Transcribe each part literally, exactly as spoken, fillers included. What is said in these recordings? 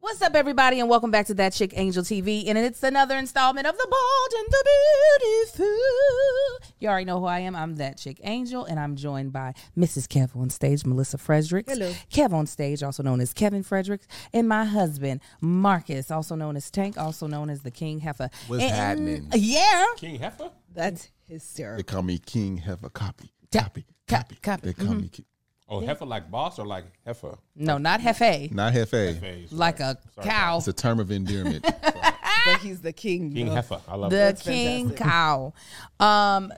What's up, everybody, and welcome back to That Chick Angel T V, and it's another installment of The Bald and the Beautiful. You already know who I am. I'm That Chick Angel, and I'm joined by Missus Kev on stage, Melissa Fredericks. Hello. Kev on stage, also known as Kevin Fredericks, and my husband, Marcus, also known as Tank, also known as the King Heifer. What's and, happening? Yeah. King Heifer? That's They hysterical. call me King Heifer. Copy. Ca- Copy. ca- Copy. copy. They call Mhm. me King. Oh, Heifer like boss or like Heifer? No, not Hefe. Not Hefe. Phase, Like sorry. a Sorry, cow. It's a term of endearment. But he's the king. King though. Heifer. I love The that. King fantastic. Cow. Um,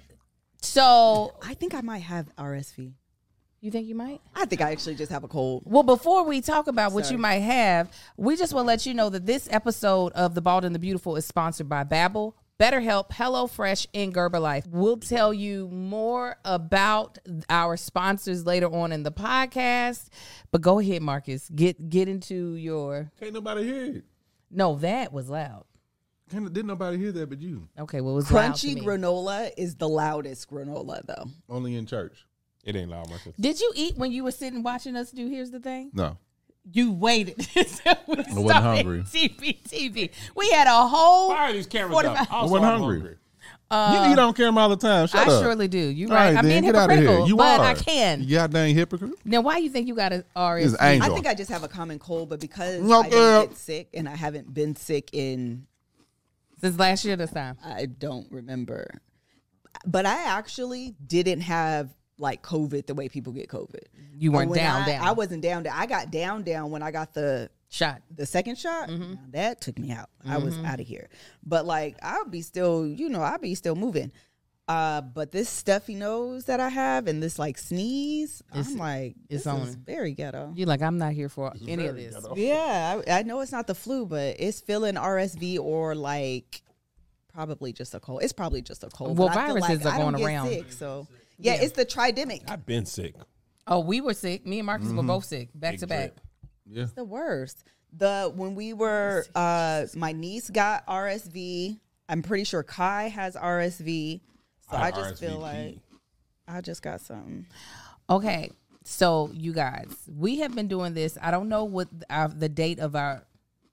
so, I think I might have R S V. you think you might? I think I actually just have a cold. Well, before we talk about what Sorry. you might have, we just want to let you know that this episode of The Bald and the Beautiful is sponsored by Babbel, BetterHelp, HelloFresh, and Gerber-Life. We'll tell you more about our sponsors later on in the podcast, but go ahead, Marcus. Get get into your... Can't nobody hear it. No, that was loud. Can't, didn't nobody hear that but you. Okay, well, it was loud to Crunchy me. granola is the loudest granola, though. Only in church. It ain't loud, Marcus. Did you eat when you were sitting watching us do Here's the Thing? No. You waited. I I wasn't hungry. T V, T V. We had a whole... Fire these cameras forty-five up. Also, wasn't I'm hungry. you eat on camera all the time. Shut I up. surely do. You're All right. I'm then, being get out of hypocritical, here. You but are. I can. You goddamn hypocrite. Now, why you think you got a R S V? It's Angel. I think I just have a common cold, but because No, I uh, don't get sick and I haven't been sick in, Since last year this time. I don't remember. But I actually didn't have like COVID the way people get COVID. You weren't When down, I, down. I wasn't down, down. I got down, down when I got the Shot. the second shot. Mm-hmm. Now that took me out. I was out of here. But like I'll be still, you know, I'll be still moving. Uh, but this stuffy nose that I have and this like sneeze, It's- I'm like, it's this on is it. very ghetto. You're like, I'm not here for any of very this. ghetto. Yeah, I, I know it's not the flu, but it's feeling R S V or like probably just a cold. It's probably just a cold. Well, but I feel viruses like are I don't going get around. Sick, so yeah, it's the tridemic. I've been sick. Oh, we were sick. Me and Marcus Mm-hmm. were both sick, back Big to back. drip. Yeah. It's the worst. The when we were uh my niece got R S V. I'm pretty sure Kai has R S V. So I, I just feel R S V P. like I just got something. Okay, so you guys, we have been doing this. I don't know what our, the date of our.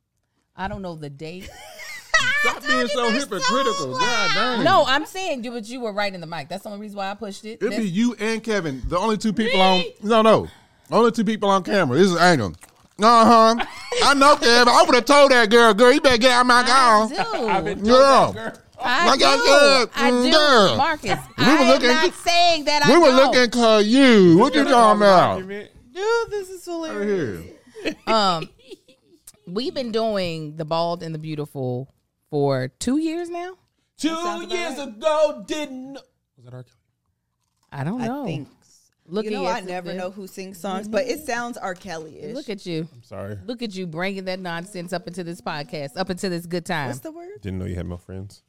I don't know the date. Stop being so hypocritical. God damn. No, I'm saying you, but you were right in the mic. That's the only reason why I pushed it. It'd That's- be you and Kevin. The only two people on. No, no. Only two people on camera. This is Angel. Uh huh. I know, Kevin. I would have told that girl, girl, you better get out of my I car. do. I've been told Yeah. that, girl. I Like do. I said, I mm, do, yeah. Marcus. We I were am looking- not saying that I We were know. looking for you. What you talking about? Argument. Dude, this is Right hilarious. here. Um, we've been doing The Bald and the Beautiful for two years now. Two sounds about years right. ago, didn't. Was that R. Kelly? I don't know. I think. Look you at know, you. I never know who sings songs, but it sounds R. Kelly-ish. Look at you. I'm sorry. Look at you bringing that nonsense up into this podcast, up into this good time. What's the word? Didn't know you had male friends.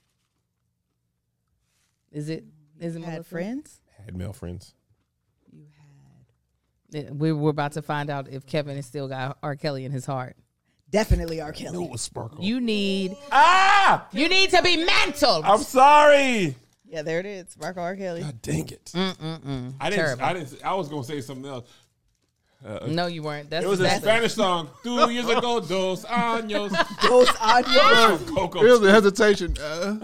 Is it? Is it You had Melissa? friends? Had male friends. You had Yeah, we We're about to find out if Kevin has still got R. Kelly in his heart. definitely R. Kelly. It was Sparkle. You need, ah! you need to be mantled. I'm sorry. Yeah, there it is. Mark R. Kelly. God dang it. Mm-mm-mm. I didn't. Terrible. I didn't. I was gonna say something else. No, you weren't. That's It was a that's Spanish song. Two years ago, dos años. Dos años. Coco. Here's the hesitation. Uh,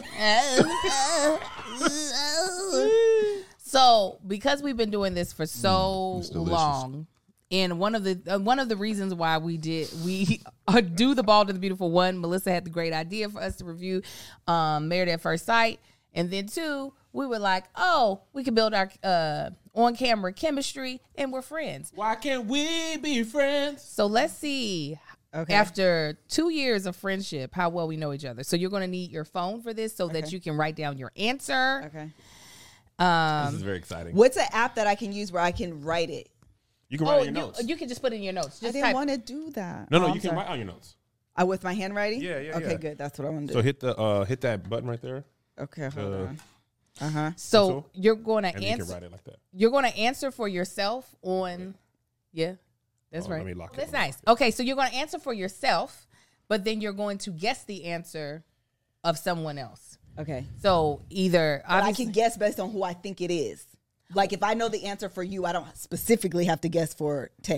So, because we've been doing this for so it's delicious. long, and one of the uh, one of the reasons why we did we uh, do The Bald and the Beautiful, one, Melissa had the great idea for us to review um, Married at First Sight, and then two, we were like, oh, we can build our uh, on camera chemistry, and we're friends. Why can't we be friends? So let's see. Okay. After two years of friendship, how well we know each other. So you're going to need your phone for this so that Okay. you can write down your answer. Okay. Um, This is very exciting. What's an app that I can use where I can write it? You can write Oh, on your you, notes. you can just put it in your notes. I Just didn't type. want to do that. no, no, Oh, you I'm can sorry. write on your notes. Uh, with my handwriting? Yeah, yeah, Okay, yeah. good. That's what I want to So do. hit the uh, hit that button right there, Okay, hold uh, on. Uh huh. So Pencil, you're going to and you can answer. write it like that. You're going to answer for yourself on. Yeah, that's Oh, right. let me lock it That's up. nice. Okay, so you're going to answer for yourself, but then you're going to guess the answer of someone else. Okay. So either But I obviously, can guess based on who I think it is. Like if I know the answer for you, I don't specifically have to guess for Tank.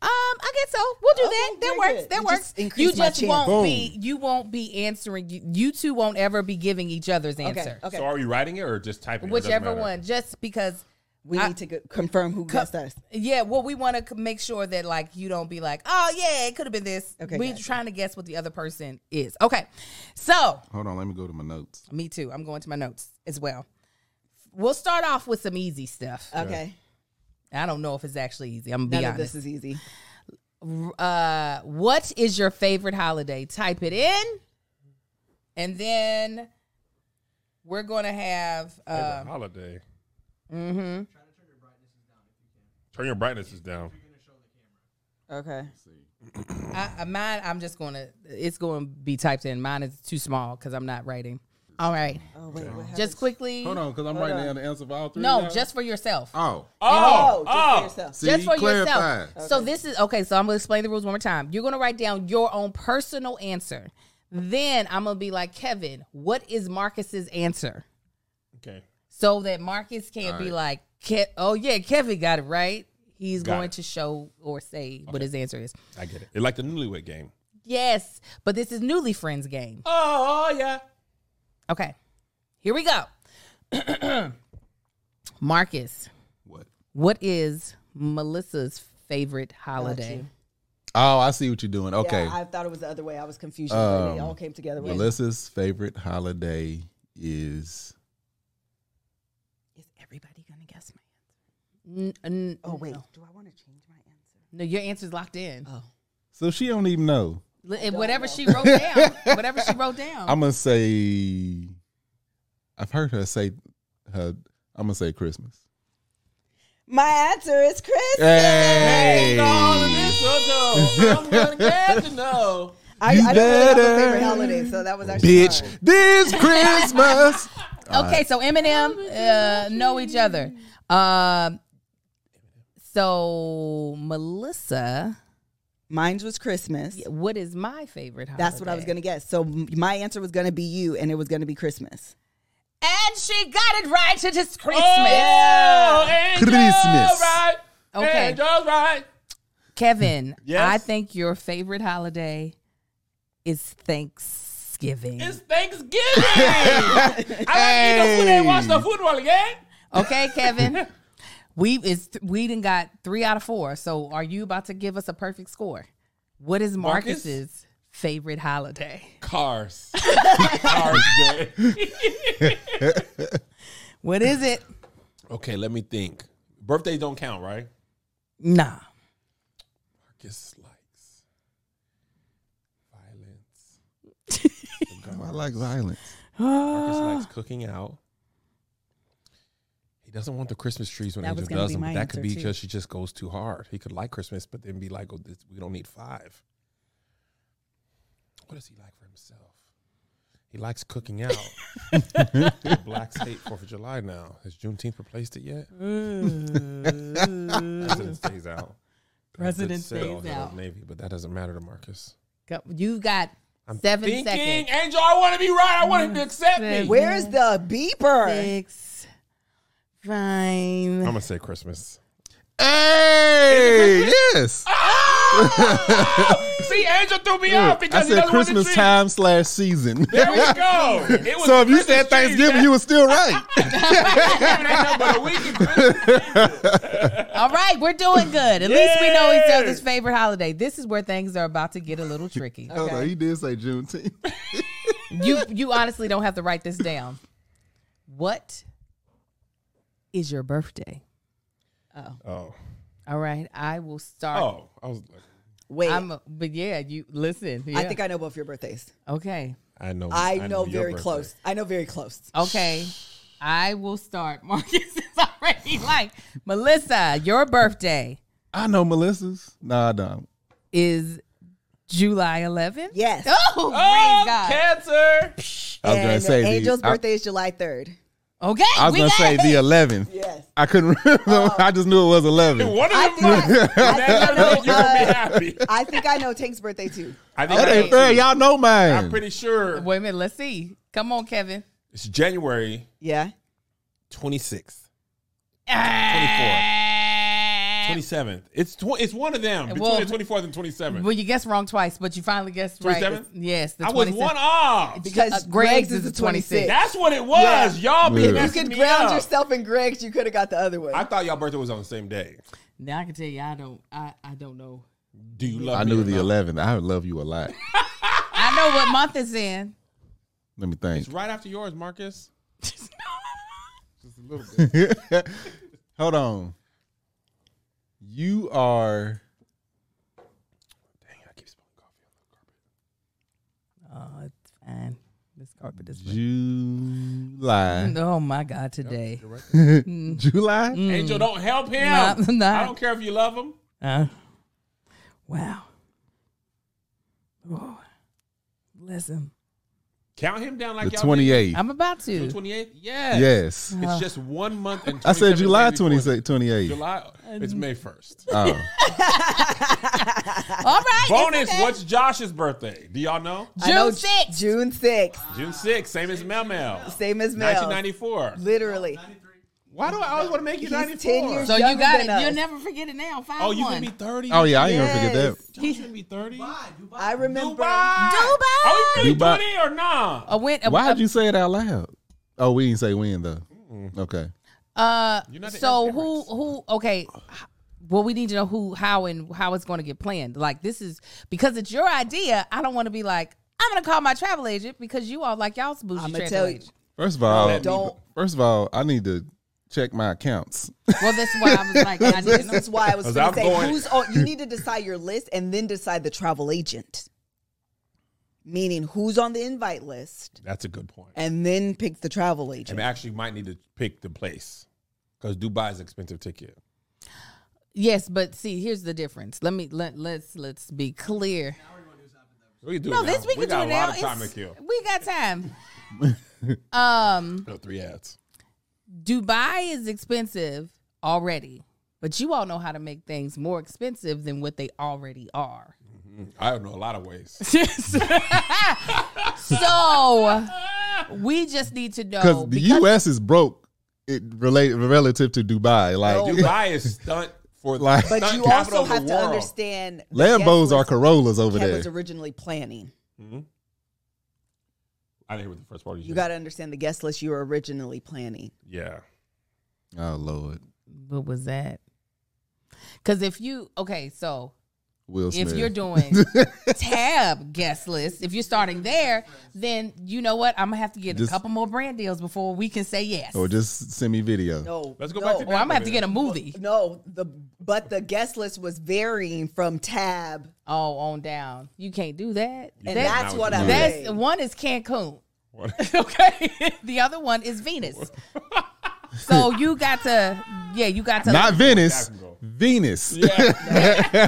Um, I guess so. We'll do Okay, that. That very works. good. That You works. just increase You my just chance. won't Boom. be. You won't be answering. You, you two won't ever be giving each other's Okay. answer. Okay. So are we writing it or just typing it? Or it doesn't Whichever matter? one. Just because. we I- need to go- confirm who guessed us. Yeah, well, we want to make sure that like you don't be like, oh yeah, it could have been this. Okay, We're gotcha. trying to guess what the other person is. Okay, so Hold on, let me go to my notes. me too. I'm going to my notes as well. We'll start off with some easy stuff. Okay. I don't know if it's actually easy. I'm gonna None be of honest. this is easy. uh, what is your favorite holiday? Type it in, and then we're gonna have. Favorite Uh, holiday. mm-hmm. Turn your brightnesses down. Okay. I, I, mine. I'm just gonna. It's going to be typed in. Mine is too small because I'm not writing. All right. Oh wait. What happened? Just quickly. Hold on, because I'm Hold writing on. down the answer for all three. No, now. just for yourself. oh, Oh, Oh, just oh. for yourself. see, Just for clarified. yourself. So this is okay. So I'm gonna explain the rules one more time. You're gonna write down your own personal answer. Then I'm gonna be like, Kevin, what is Marcus's answer? Okay. So that Marcus can't All be right. like, Ke- oh yeah, Kevin got it right. He's Got going it. to show or say what his answer is. I get it. It's like the newlywed game. Yes, but this is Newly Friends game. Oh, yeah. Okay, here we go. Marcus, What? what is Melissa's favorite holiday? you. Oh, I see what you're doing. Okay. Yeah, I thought it was the other way. I was confused. but they Um, all came together. Wait. Melissa's favorite holiday is Is everybody gonna guess my answer? N- n- Oh wait. no. Do I want to change my answer? No, your answer's locked in. Oh. so she don't even know. Li- Whatever she wrote down. Whatever she wrote down. I'm gonna say. I've heard her say her. I'm gonna say Christmas. My answer is Christmas. Hey, I'm gonna get to know. I, You I don't really have a better. favorite holiday, so that was actually bitch, hard. this Christmas. Okay, so Eminem uh, know each other. Um, so Melissa, Mine was Christmas. what is my favorite holiday? That's what I was gonna guess. So m- my answer was gonna be you, and it was gonna be Christmas. And she got it right. It is Christmas. Oh, Angel's Christmas. right. Okay. Angel's right. Kevin, Yes? I think your favorite holiday is Thanksgiving. It's Thanksgiving. I like eating the food and watch the football again. Okay, Kevin. We is we done got three out of four. So are you about to give us a perfect score? What is Marcus? Marcus's favorite holiday? Cars. Cars Day. What is it? Okay, let me think. Birthdays don't count, right? Nah. Marcus likes violence. I like violence. Marcus likes cooking out. He doesn't want the Christmas trees when That was Angel gonna does be them. my But that could answer, be too. because she just goes too hard. He could like Christmas, but then be like, oh, this, we don't need five. What does he like for himself? He likes cooking out. The Blacks hate fourth of July now. Has Juneteenth replaced it yet? President stays out. President Good sell, stays Old out. Navy, but that doesn't matter to Marcus. Go- You got I'm seven thinking, seconds. Angel, I want to be right. I want him to accept me. Seven. Where's the beeper? Six, five. I'm gonna say Christmas. Hey, yes. See, Angel threw me off I because he said doesn't Christmas want the time slash season. There we go. It was So if you Christmas said tree Thanksgiving, that- you were still right. Thanksgiving ain't nothing but a week of Christmas. All right, we're doing good. At least we know each Yeah. other's favorite holiday. This is where things are about to get a little tricky. Hold on, he did say Juneteenth. You you honestly don't have to write this down. What is your birthday? Oh, All right, I will start. oh, I was. Like, Wait, I'm, but yeah, you listen. I yeah. think I know both your birthdays. Okay, I know. I, know, your very birthday. close. I know very close. okay. I will start. Marcus is already like Melissa. Your birthday I know Melissa's. No, I don't. is July eleventh. Yes. Oh, Oh, praise God. cancer. I was gonna And say the- Angel's I- birthday is July third. Okay, I was we gonna got say it. the eleventh. Yes. I couldn't remember. I just knew it was eleven. One of I them. think I, I, think I know, You're gonna be uh, happy. I think I know Tank's birthday too. I think That I ain't know fair. too. Y'all know mine. I'm pretty sure Wait a minute. Let's see. Come on, Kevin. it's January Yeah. twenty-sixth. twenty-four. twenty-seventh. It's tw- it's one of them between Well- the twenty-fourth and twenty-seventh. Well, you guessed wrong twice, but you finally guessed right. twenty-seventh? Yes, the I was twenty-seventh. one off. Because Uh, Greg's, Greg's is is the the twenty-sixth. twenty-sixth. That's what it was. Y'all be Yeah. You messing could me ground up. yourself in Greg's. You could have got the other one. I thought y'all birthday was on the same day. Now I can tell you, I don't, I, I don't know. Do you love I me knew or the not? eleventh. I love you a lot. I know what month it's in. Let me think. It's right after yours, Marcus. Just a little bit. Hold on. You are. Dang, I keep spilling coffee on the carpet. Oh, it's fine. This carpet is. July. Oh my God! Today. July? Angel, don't help him. Nah, nah. I don't care if you love him. Uh, wow. Oh, bless him. Count him down like The y'all twenty-eighth. I'm about did. to. twenty-eighth? Yes. Yes. It's just one month and I said twenty-seven July days before the- twenty-eighth. July. It's May first. Oh. All right. Bonus. it's okay. What's Josh's birthday? Do y'all know? I know June sixth. June sixth. June sixth. Same as Mel Mel. Same as Mel. nineteen ninety-four. Literally. Why do I always want to make you He's ninety-four? ten years So you younger got than it. us. You'll never forget it now. Five Oh, you one. gonna be thirty? Oh, yeah. I ain't going to forget Yes. that. Josh gonna be thirty. I remember. Dubai. Dubai. Are we really Dubai. twenty or not? A win. A, Why a, did you say it out loud? Oh, we didn't say when, though. Okay. Uh, You're not the so Emirates. who who? Okay. Well, we need to know who, how, and how it's going to get planned. Like this is because it's your idea. I don't want to be like I'm going to call my travel agent because you all like y'all's bougie I'm travel gonna tell you. agent. First of all, Don't. first of all, I need to check my accounts. Well, that's why I was like, I need to This know. is why I was 'Cause going I'm to say going- who's on. You need to decide your list and then decide the travel agent. Meaning who's on the invite list, That's a good point. and then pick the travel agent. And actually might need to pick the place because Dubai is an expensive ticket. Yes, but see, here's the difference. Let me let let's let's be clear. We can do No, it now. this we can got do it a lot now. of time to It's- kill. We got time. um, No, three ads. Dubai is expensive already, but you all know how to make things more expensive than what they already are. I don't know a lot of ways. So we just need to know Because the U S is broke it related relative to Dubai. Like, No, Dubai is stunt for Like- but stunt you capital also of the have to world. understand the Lambos guest are list Corollas over Kev there. was originally planning. I didn't hear what the first part You got to understand the guest list you were originally planning. Yeah. Oh, Lord. what was that? Because if you okay, so Will Smith. if you're doing tab guest list, if you're starting there, then you know what? I'm gonna have to get Just- a couple more brand deals before we can say yes. Or just send me video. No, Let's go no, back to or I'm gonna have to get a movie. No, the but the guest list was varying from tab, Oh, on down. You can't do that. and That- that's what I'm that's saying. one is Cancun. What? Okay. The other one is Venus. So you got to, yeah, you got to. Not Venice. can go. Venus. Yeah.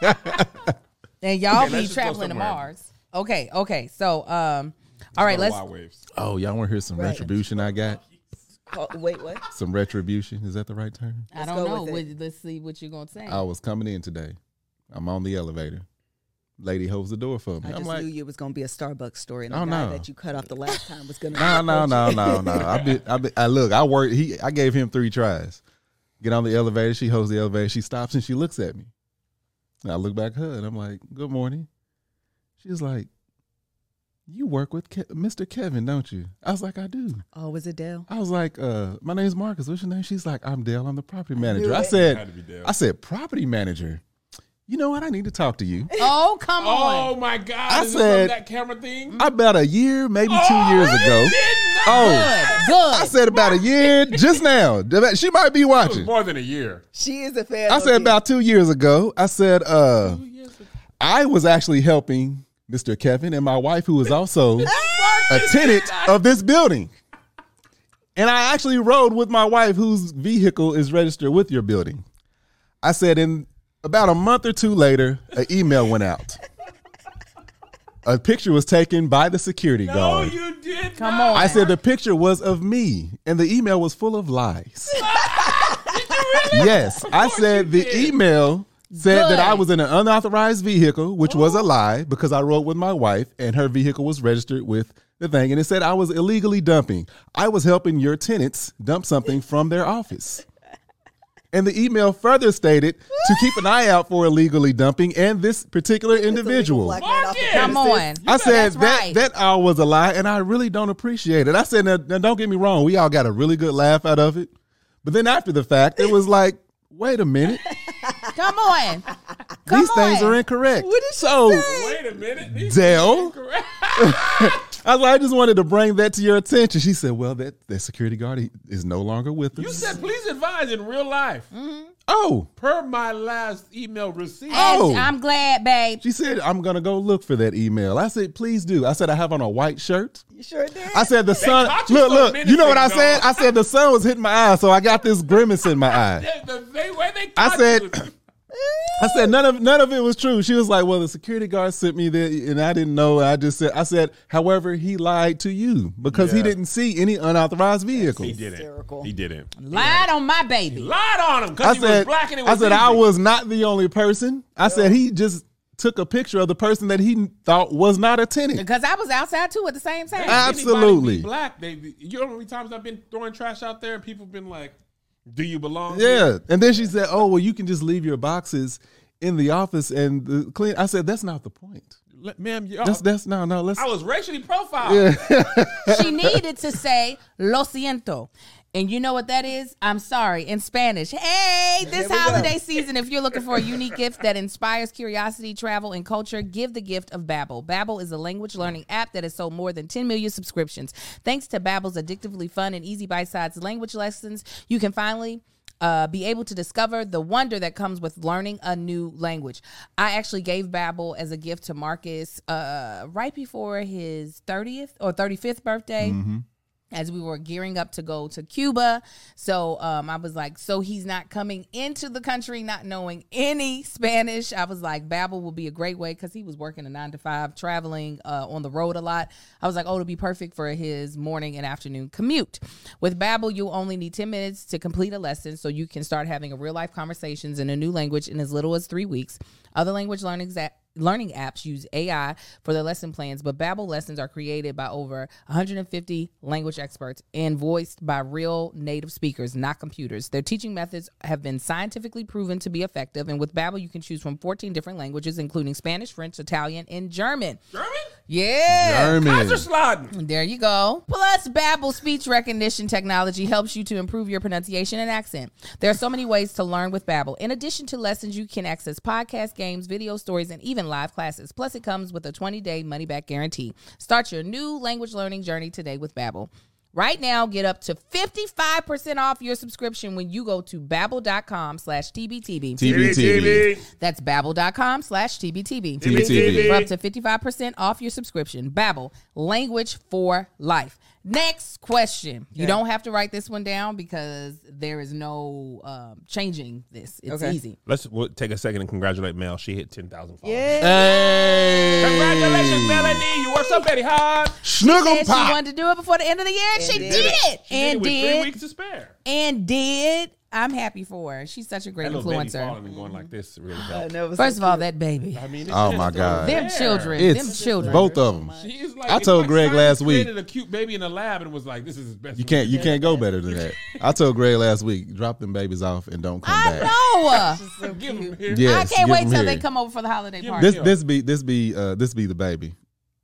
And y'all Okay, let's be just go traveling to somewhere. Mars. Okay, okay. So, um, all right, Go let's. Wild waves. Oh, y'all want to hear some Right. retribution I got? Oh, wait, what? Some retribution. Is that the right term? I Let's don't go know. with it. What- Let's see what you're gonna say. I was coming in today. I'm on the elevator. Lady holds the door for me. I I'm just like, knew it was going to be a Starbucks story, and the Oh, guy no. that you cut off the last time was going to. no, no, no, no, no. I be, I be, I look. I worked. He, I gave him three tries. Get on the elevator. She holds the elevator. She stops and she looks at me. And I look back at her and I'm like, "Good morning." She's like, "You work with Ke- Mister Kevin, don't you?" I was like, "I do." Oh, was it Dale? I was like, uh, "My name's Marcus. What's your name?" She's like, "I'm Dale. I'm the property knew manager." I it. said, Had to be Dale. "I said property manager. You know what? I need to talk to you." Oh, come Oh on. my God! I Is it said- from that camera thing? About a year, maybe two Oh, years I ago. did not- Oh, Good, good. I said about a year just now. She might be It was watching. more than a year. She is a fan. I of said you. about two years ago. I said, uh, I was actually helping Mister Kevin and my wife, who is also a tenant of this building. And I actually rode with my wife, whose vehicle is registered with your building. I said, in about a month or two later, an email went out. A picture was taken by the security No, guard. you did. Come not. on. I said the picture was of me, and the email was full of lies. Yes, I said you the did. email said that I Good. was in an unauthorized vehicle, which was a lie because I rode with my wife, and her vehicle was registered with the thing, and it said I was illegally dumping. I was helping your tenants dump something from their office. And the email further stated to keep an eye out for illegally dumping and this particular individual. Black man off the Come premises. on. I said That's that right. that all was a lie, and I really don't appreciate it. I said, now, now don't get me wrong, we all got a really good laugh out of it. But then after the fact, it was like, wait a minute, Come on. Come these things on. are incorrect. What did she so, say? Wait a minute. These Dell, are incorrect. I was like, I just wanted to bring that to your attention. She said, well, that, that security guard he is no longer with us. You said please advise in real life. oh, Per my last email receipt. And Oh. I'm glad, babe. she said, I'm going to go look for that email. I said, please do. I said, I have on a white shirt. You sure did? I said, the sun, caught you look, for a look, minute, you know what I big said? dog. I said, the sun was hitting my eye, so I got this grimace in my eye. They, the, they, where they I caught said, you. I said none of none of it was true. She was like, "Well, the security guard sent me there, and I didn't know." I just said, "I said, however, he lied to you because he Yeah. didn't see any unauthorized vehicles." He didn't. hysterical. He didn't. Lied on my baby. Lied on him I because he was said, black and it "I was said I easy. was not the only person." I said he just took a picture of the person that he thought was not a tenant. Because I was outside too at the same time. Ah. Absolutely. Anybody be black, they, you know how many times I've been throwing trash out there and people been like, "Do you belong?" here?" Yeah, and then she said, "Oh, well, you can just leave your boxes in the office and the clean." I said, "That's not the point. Let- ma'am. You, That's that's no no. Let's." I was racially profiled. She needed to say lo siento. And you know what that is? I'm sorry in Spanish. Hey, this we go. holiday season, if you're looking for a unique gift that inspires curiosity, travel, and culture, give the gift of Babbel. Babbel is a language learning app that has sold more than ten million subscriptions. Thanks to Babbel's addictively fun and easy bite-sized language lessons, you can finally Uh, be able to discover the wonder that comes with learning a new language. I actually gave Babbel as a gift to Marcus uh, right before his thirtieth or thirty-fifth birthday. As we were gearing up to go to Cuba. So um, I was like, so he's not coming into the country not knowing any Spanish. I was like, Babbel will be a great way because he was working a nine to five, traveling uh, on the road a lot. I was like, oh, it'll be perfect for his morning and afternoon commute. With Babbel, you only need ten minutes to complete a lesson so you can start having a real life conversations in a new language in as little as three weeks. Other language learning that Learning apps use A I for their lesson plans, but Babbel lessons are created by over one hundred fifty language experts and voiced by real native speakers, not computers. Their teaching methods have been scientifically proven to be effective, and with Babbel, you can choose from fourteen different languages, including Spanish, French, Italian, and German. German? Yeah. German. Kaiserslautern. There you go. Plus, Babbel speech recognition technology helps you to improve your pronunciation and accent. There are so many ways to learn with Babbel. In addition to lessons, you can access podcasts, games, video stories, and even live classes. Plus, it comes with a twenty-day money-back guarantee. Start your new language learning journey today with Babbel. Right now, get up to fifty-five percent off your subscription when you go to babbel.com slash TBTB. T B T V. That's babbel.com slash TBTB. T B T V. For up to fifty-five percent off your subscription. Babbel, language for life. Next question. You Okay. don't have to write this one down because there is no um, changing this. It's Okay. easy. Let's we'll take a second and congratulate Mel. She hit ten thousand followers. Yeah. Hey, Congratulations, Melanie. You worked so very hard. Snuggle And she pop. wanted to do it before the end of the year, and she did did it. it. She And did it with three did. weeks to spare. And did. I'm happy for her. She's such a great That little baby influencer. falling and going like this really I helped. know, it was First so of all, cute. that baby. I mean, it's Oh just my so God. Them there. children. It's them children. both of them. She is like, I it's told like Greg science last week. created a cute baby in a lab and was like, "This is his best." You can't you can't go better than that. I told Greg last week, drop them babies off and don't come I back. know. So give him cute. here. Yes, I can't give wait them till here. they come over for the holiday Give party. This this be this be uh this be the baby.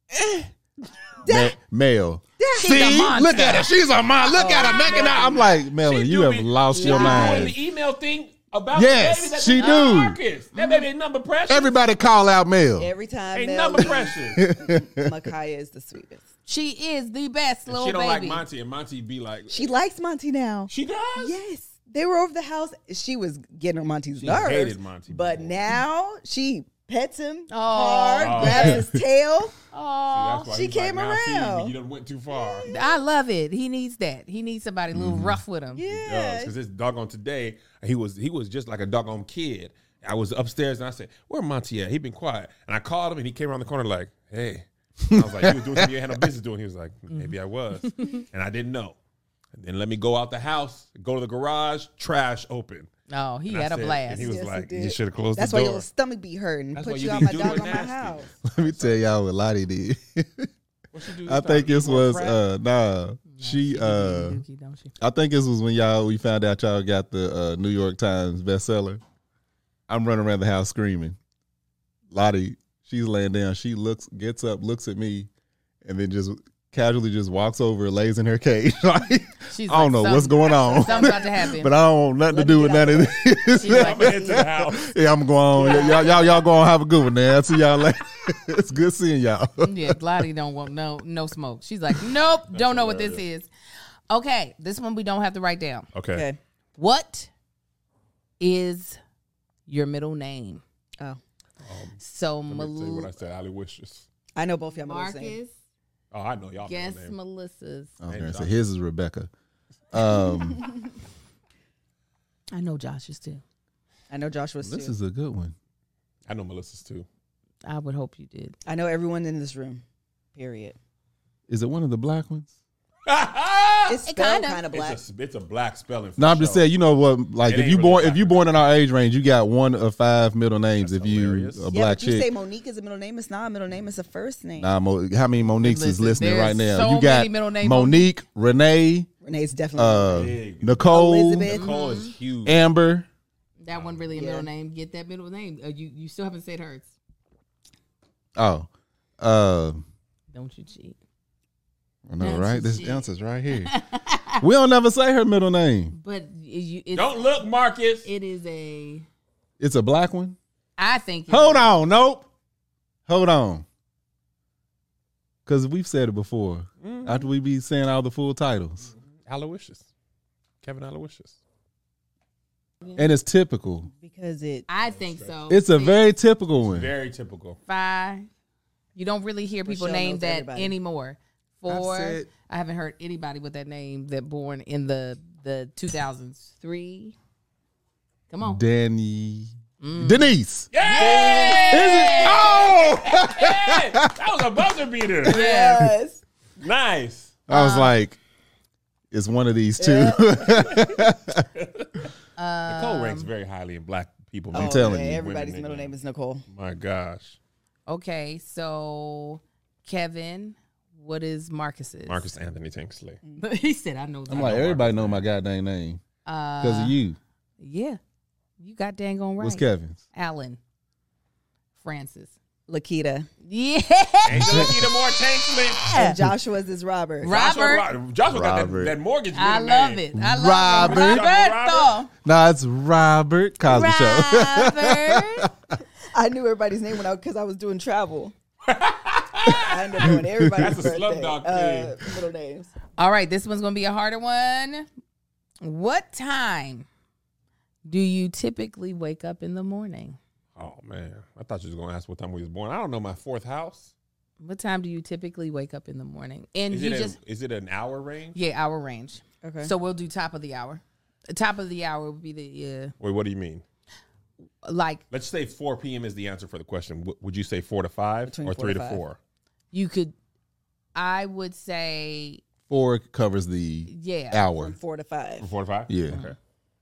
Ma- male. She's a See, monster. look at her. She's a mom. Look at her making out. I'm like, Melanie, She you do have be- lost she your be doing mind. the email thing about Yes, the baby. That's she in do. Marcus. That baby ain't number precious. Everybody call out Mel. Every time ain't Mel number leaves, precious. Micaiah is the sweetest. She is the best little She don't baby. like Monty, and Monty be like, She likes Monty now. she does. Yes. They were over the house. She was getting on Monty's She nerves. hated Monty But before. now she pets him Oh. hard, Oh. grabs his tail. Oh, That's why she he's like, came now see, around. you done went too far. I love it. He needs that. He needs somebody a little Mm-hmm. rough with him. Yeah. Because this doggone today, he was he was just like a doggone kid. I was upstairs and I said, "Where Monty at? He been quiet." And I called him and he came around the corner like, "Hey." And I was like, "You was doing something you had no business doing." He was like, "Maybe I was," and I didn't know. And then let me go out the house, go to the garage, trash open. Oh, he And I had a said- blast. And he was Yes, he like, did. "You should have closed That's the why door." your stomach be hurting. That's Put why you you out be my doing dog it on my nasty. house. Let me tell y'all what Lottie did. What she do this I time? think this Eat more was crap? uh nah. She, She be uh, getting dookie, don't she? I think this was when y'all we found out y'all got the uh, New York Times bestseller. I'm running around the house screaming. Lottie, she's laying down. She looks, gets up, looks at me, and then just casually just walks over and lays in her cage. Like, She's I don't like, know what's something- going on. Something's about to happen. But I don't want nothing Let to me do with get none out of this. She's like, I'm gonna into the house. Yeah, I'm going on. Y'all, y'all, y'all go on. Have a good one, man. I'll see y'all later. It's good seeing y'all. yeah, Glotty don't want no no smoke. She's like, nope, don't know what this is. Okay, this one we don't have to write down. Okay. Okay. What is your middle name? Oh, So Let me tell you what I Mal- said. Ali wishes. I know both y'all know the same. Marcus, Oh, I know y'all. guess Name. Melissa's. Okay, so his is Rebecca. Um, I know Josh's too. I know Joshua's this too. is a good one. I know Melissa's too. I would hope you did. I know everyone in this room. Period. Is it one of the black ones? It's It spelled kinda- kind of black. It's a, it's a black spelling. For No, I'm just sure. saying. You know what? Like, It if ain't you really born, black if you born in our age range, you got one of five middle names. That's if you hilarious. a Yeah, black but you chick. say Monique is a middle name. It's not a middle name. It's a first name. Nah, Mo, how many Moniques is Listen, listening there's right now? so you got many middle names. Monique, Renee, Renee's definitely. uh, Big. Nicole, Elizabeth. Nicole is huge. Amber. That one really a Yeah. middle name. Get that middle name. Uh, you you still haven't said hers. Oh, uh, Don't you cheat. I know, That's right? a This shit. answer's right here. We don't never say her middle name. But you, it's, Don't look, Marcus. it is a. It's a black one. I think. it Hold is. on, nope. Hold on. Because we've said it before. Mm-hmm. After we be saying all the full titles. Aloysius. Kevin Aloysius. And it's typical. because it. I think so. It's a See, very typical one. Very typical. five. You don't really hear people Michelle name knows that everybody. anymore. Four. said- I haven't heard anybody with that name that born in the the two thousands. Three. Come on. Danny. Mm. Denise. Yeah! Is it? Oh! Hey, that was a buzzer beater. Yes. Nice. I was like, it's one of these two. Nicole ranks very highly in black people. I'm Oh, telling yeah, you. everybody's Women middle nickname. name is Nicole. My gosh. Okay, so Kevin, what is Marcus's? Marcus Anthony Tanksley. he said, "I know." That. I'm like, everybody know my goddamn name uh, because of you. Yeah, you got dang on right. What's Kevin's? Alan Francis. Lakita. Yeah, Ain't no Nikita Moore Tanksley. And Joshua's is Robert. Robert. Joshua, Joshua got Robert. that, that mortgage. I middle love name. it. I love Robert. it. Roberto. No, it's Robert Cosby Show. Robert. I knew everybody's name when I because I was doing travel. I ended up knowing everybody's That's a birthday, Slumdog uh, middle names. All right, this one's gonna be a harder one. What time do you typically wake up in the morning? Oh man, I thought you was gonna ask what time we was born. I don't know my fourth house. What time do you typically wake up in the morning? And Is you it just a, is it an hour range? yeah, hour range. Okay. So we'll do top of the hour. The top of the hour would be the Wait, what do you mean? uh, like Let's say four p.m. is the answer for the question. W- would you say four to five Between or four three to to five. four? you could. I would say Four covers the yeah. hour. From four to five. From four to five? Yeah. Okay.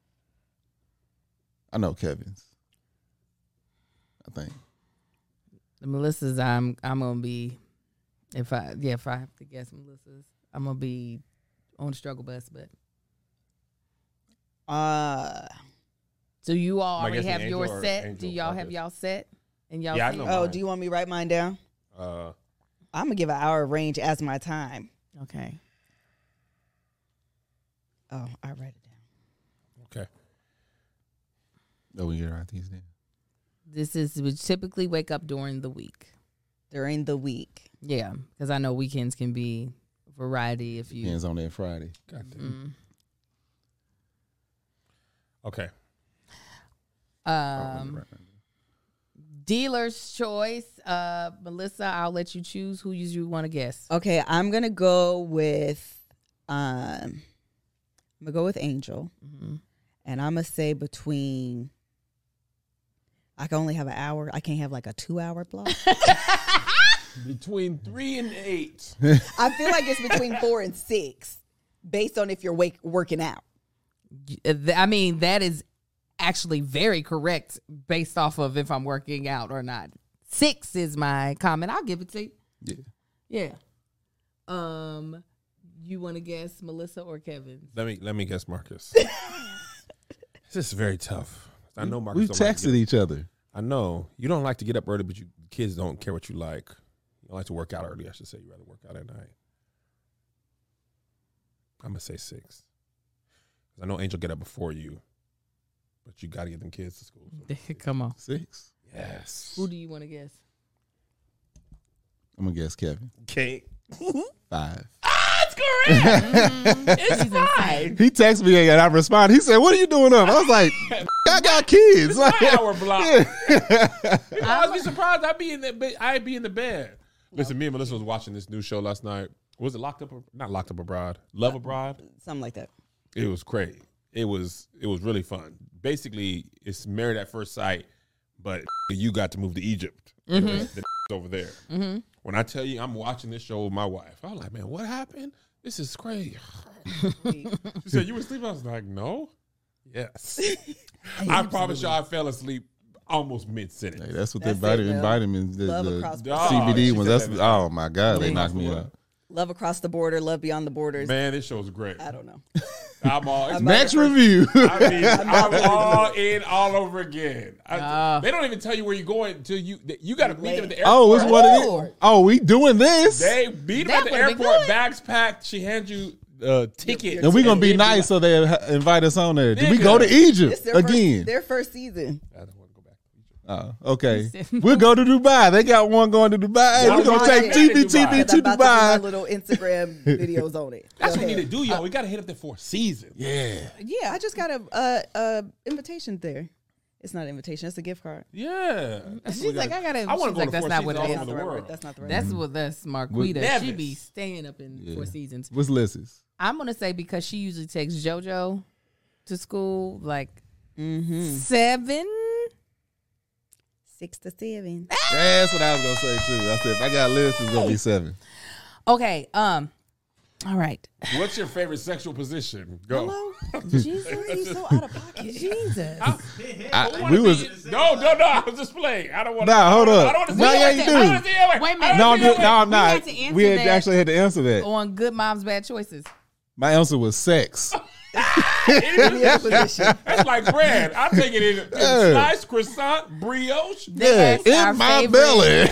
I know Kevin's. I think. The Melissa's. I'm. I'm gonna be. If I yeah, if I have to guess Melissa's, I'm gonna be on the struggle bus. But Uh so you all Am I already guessing have Angel yours or set. Angel Do y'all have Marcus? y'all set? And y'all. Yeah, I see know it? oh, mine. do you want me to write mine down? Uh, I'm gonna give an hour range as my time. Okay. Oh, I write it down. okay. Oh, we get right these down. This is we typically wake up during the week. During the week. Yeah, because I know weekends can be variety. If you Depends on that Friday. Goddamn. Mm. Okay. um dealer's choice. Uh, Melissa, I'll let you choose who you want to guess. Okay, I'm gonna go with um I'm gonna go with Angel. Mm-hmm. And I'm gonna say between I can only have an hour. I can't have like a two hour block. Between three and eight. I feel like it's between four and six, based on if you're wake, working out. I mean, that is actually very correct based off of if I'm working out or not. Six is my comment. I'll give it to you. Yeah. Yeah. Um, You want to guess Melissa or Kevin? Let me let me guess Marcus. This is very tough. I know Marcus. We've don't like to texted get- each other. I know you don't like to get up early, but you kids don't care what you like. You don't like to work out early. I should say you rather work out at night. I'm gonna say six. 'Cause I know Angel get up before you, but you got to get them kids to school. So. Come on. Six. Yes. Who do you want to guess? I'm gonna guess Kevin. Okay. Five. That's correct. It's fine. He texted me and I responded. He said, "What are you doing up?" I was like, "I got kids." My Like, hour block. You know, I'd be surprised. I'd be in the bed. I'd be in the bed. Listen, me and Melissa was watching this new show last night. Was it Locked Up? Not Locked Up Abroad. Love Abroad. Something like that. It was crazy. It was it was really fun. Basically, it's Married at First Sight, but you got to move to Egypt. Mm-hmm. The, the over there. Mm-hmm. When I tell you, I'm watching this show with my wife. I was like, man, what happened? This is crazy. She said, "You were asleep?" I was like, "No." Yes. I promise y'all, I fell asleep almost mid sentence. Hey, that's what That's the vitamin, it, Mel. vitamins, the, Love the across the Dog, C B D she ones. said That's that. oh my god, they knocked me Across the out. Love across the border, love beyond the borders. Man, this show's great. I don't know. I'm all it's Next Married at review. First- I mean, I'm all in all over again. I, Ah. they don't even tell you where you're going until you. You got to meet them at the airport. Oh, it's what it Oh. is. Oh, we doing this, They beat them That at the would've been airport, good. bags packed. She hands you a ticket, and we gonna be And nice, so they ha- invite us on there. Did we Nigga. go to It's Egypt their again? First, their first season. I don't want to go back to Egypt. Oh, okay. We'll go to Dubai. They got one going to Dubai. Hey, Y'all we're gonna watch take it. T B T Dubai. B Because to I'm about to do my Dubai. little Instagram videos on it. That's Go what we need ahead. to do, y'all. We got to hit up there for a season. Yeah. Yeah, I just got a, a, a invitation there. It's not an invitation. It's a gift card. Yeah. That's what She's we like, gotta- I gotta. I want she's to go like, to that's four not what seasons it all is. over the world. That's not the right. That's what that's Marquita. Nevis. She be staying up in Yeah. Four Seasons. What's Lissy's? I'm gonna say because she usually takes JoJo to school, like Mm-hmm. seven. Six to seven. That's what I was gonna say too. I said if I got Liz, it's gonna be seven. Okay. Um. All right. What's your favorite sexual position? Go. Hello. Jesus. He's so out of pocket. Jesus. I, we was No, no, no. I was just playing. I don't want to. Nah, hold up. I don't want to see No, it. yeah, you I do. don't want to see it. Wait a minute. I no, don't I'm, wanna see it. no, I'm We had not. to answer We had that. actually had to answer that. On Good Mom's Bad Choices. My answer was sex. Any other position. That's like bread. I take it in, in Yeah. slice, croissant, brioche. Yeah, asked our in my favorite- belly.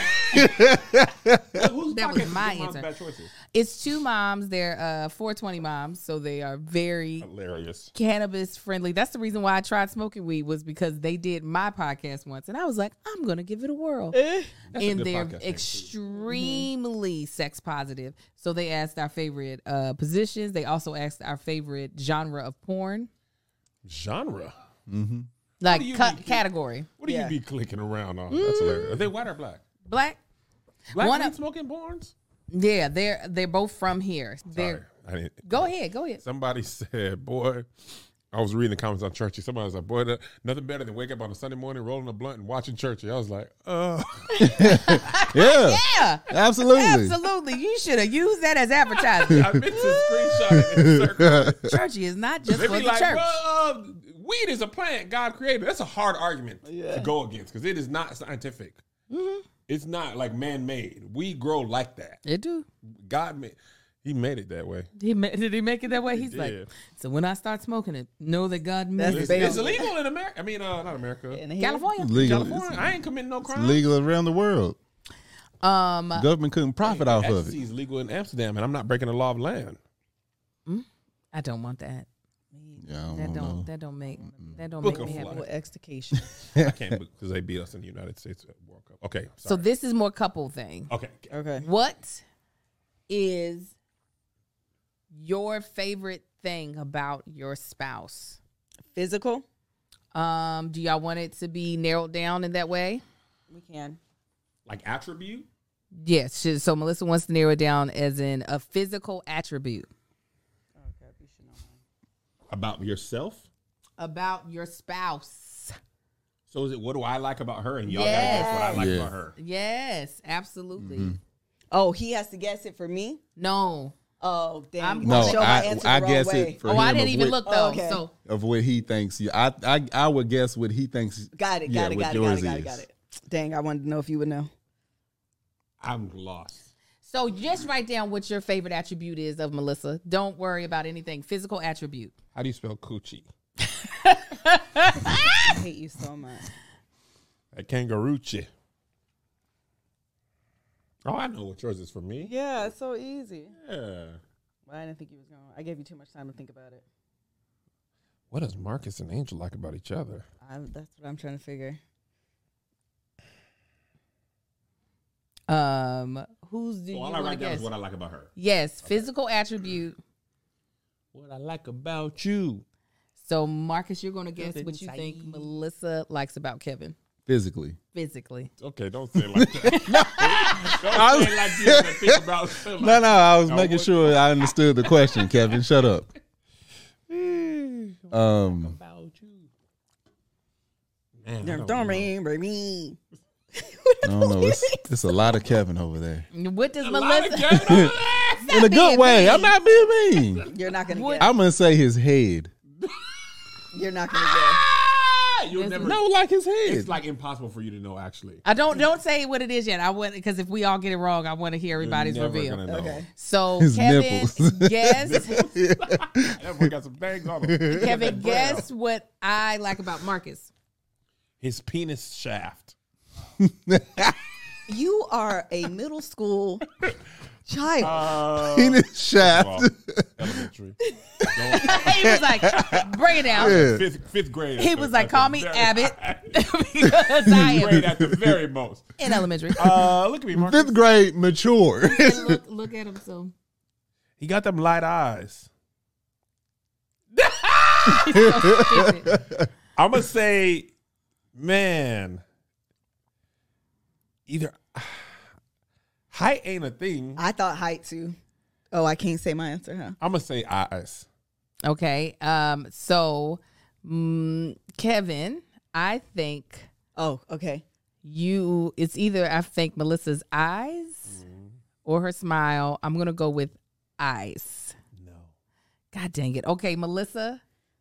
Who's That was my Mom's answer. Bad Choices? It's two moms. They're uh four twenty moms, so they are very Hilarious. cannabis friendly. That's the reason why I tried smoking weed, was because they did my podcast once, and I was like, I'm gonna give it a whirl. That's a And good they're podcast name, too. extremely sex positive. So they asked our favorite uh, positions. They also asked our favorite genre of porn, Genre. like do you cut mean? category. What do Yeah. you be clicking around on? That's hilarious. Are they white or black? Black. Black One weed of- smoking porns? Yeah, they're they're both from here. Sorry. They're I didn't. go ahead, go ahead. Somebody said, boy, I was reading the comments on Churchy. Somebody was like, boy, that- nothing better than wake up on a Sunday morning, rolling a blunt and watching Churchy. I was like, oh. Yeah, Yeah, absolutely. absolutely. You should have used that as advertising. I meant to screenshot it and circle it. Churchy is not just They for be the like, church. well, uh, weed is a plant God created. That's a hard argument to go against because it is not scientific. Mm-hmm. It's not like man-made. We grow like that. It do. God made. He made it that way. He ma- did he make it that way? He's like, did. so when I start smoking it, know that God made That's it. It's, Bam. it's illegal in America. I mean, uh, not America. In here. California. Legal. California. I ain't committing no It's crime. legal around the world. Um, Government couldn't profit off of Ecstasy it. is legal in Amsterdam, and I'm not breaking the law of land. I don't want that. Yeah, I That don't know. don't. That don't make. That don't Book make a me happy. flight. With extrication. I can't because they beat us in the United States at World Cup. Okay, So sorry. this is more couple thing. okay. Okay. What is your favorite thing about your spouse? Physical. Um, do y'all want it to be narrowed down in that way? We can. Like attribute? Yes. she- So Melissa wants to narrow it down as in a physical attribute Okay. We should know mine. About yourself? about your spouse. So is it what do I like about her and y'all gotta Yes. guess what I like Yeah. about her? Yes, absolutely. Mm-hmm. Oh, he has to guess it for me? No. Oh, damn. I'm- You No, show my I, answer I the wrong guess way. it for Oh, him I didn't of even what, look though. Okay. So of what he thinks. Yeah, I, I I would guess what he thinks. Got it, yeah, got it, what got it, got yours it, got it, is. got it. Dang, I wanted to know if you would know. I'm lost. So just write down what your favorite attribute is of Melissa. Don't worry about anything. Physical attribute. How do you spell coochie? I hate you so much. A kangaroochie. Oh, I know what yours is for me. Yeah, it's so easy. Yeah. I didn't think you was going. I gave you too much time to think about it. What does Marcus and Angel like about each other? I, that's what I'm trying to figure. Um, who's do So you all I want write to down guess? is what I like about her. Yes, physical attribute. What I like about you. So Marcus, you're going to guess Kevin what you Said. think Melissa likes about Kevin Physically. physically. Okay, don't say it like that. Don't say it like you have to think about something. No, no, I was No, making what- sure I understood the question, Kevin. Shut up. Um, About you. Man, I Don't, don't don't know. remember me. I don't know. It's, it's a lot of Kevin over there. What does A lot of Melissa? Kevin over there. In a being good way. mean. I'm not being mean. You're not gonna What- guess. I'm going to say his head. You're not gonna guess. You'll This never is- No, like his head. It's like impossible for you to know, actually. I don't don't say what it is yet. I want because if we all get it wrong, I want to hear everybody's You're never reveal. gonna know. Okay. So His Kevin, nipples. guess That boy got some things on him. Kevin, guess what I like about Marcus. His penis shaft. You are a middle school child. Uh, Penis shaft. well, elementary. Don't- He was like, "Bring it down." Yeah. fifth, fifth grade. He at was the- like, at "Call the me very- Abbott," because I Fifth grade am at the very most. in elementary. Uh, look at me, Marcus. Fifth grade mature. look, look at him. So He got them light eyes. he's so stupid. I'm gonna say, man, either height ain't a thing. I thought height too. Oh, I can't say my answer, huh? I'm gonna say eyes. Okay. Um. So, mm, Kevin, I think Oh, okay. you. It's either I think Melissa's eyes or her smile. I'm gonna go with eyes. No. God dang it. Okay, Melissa.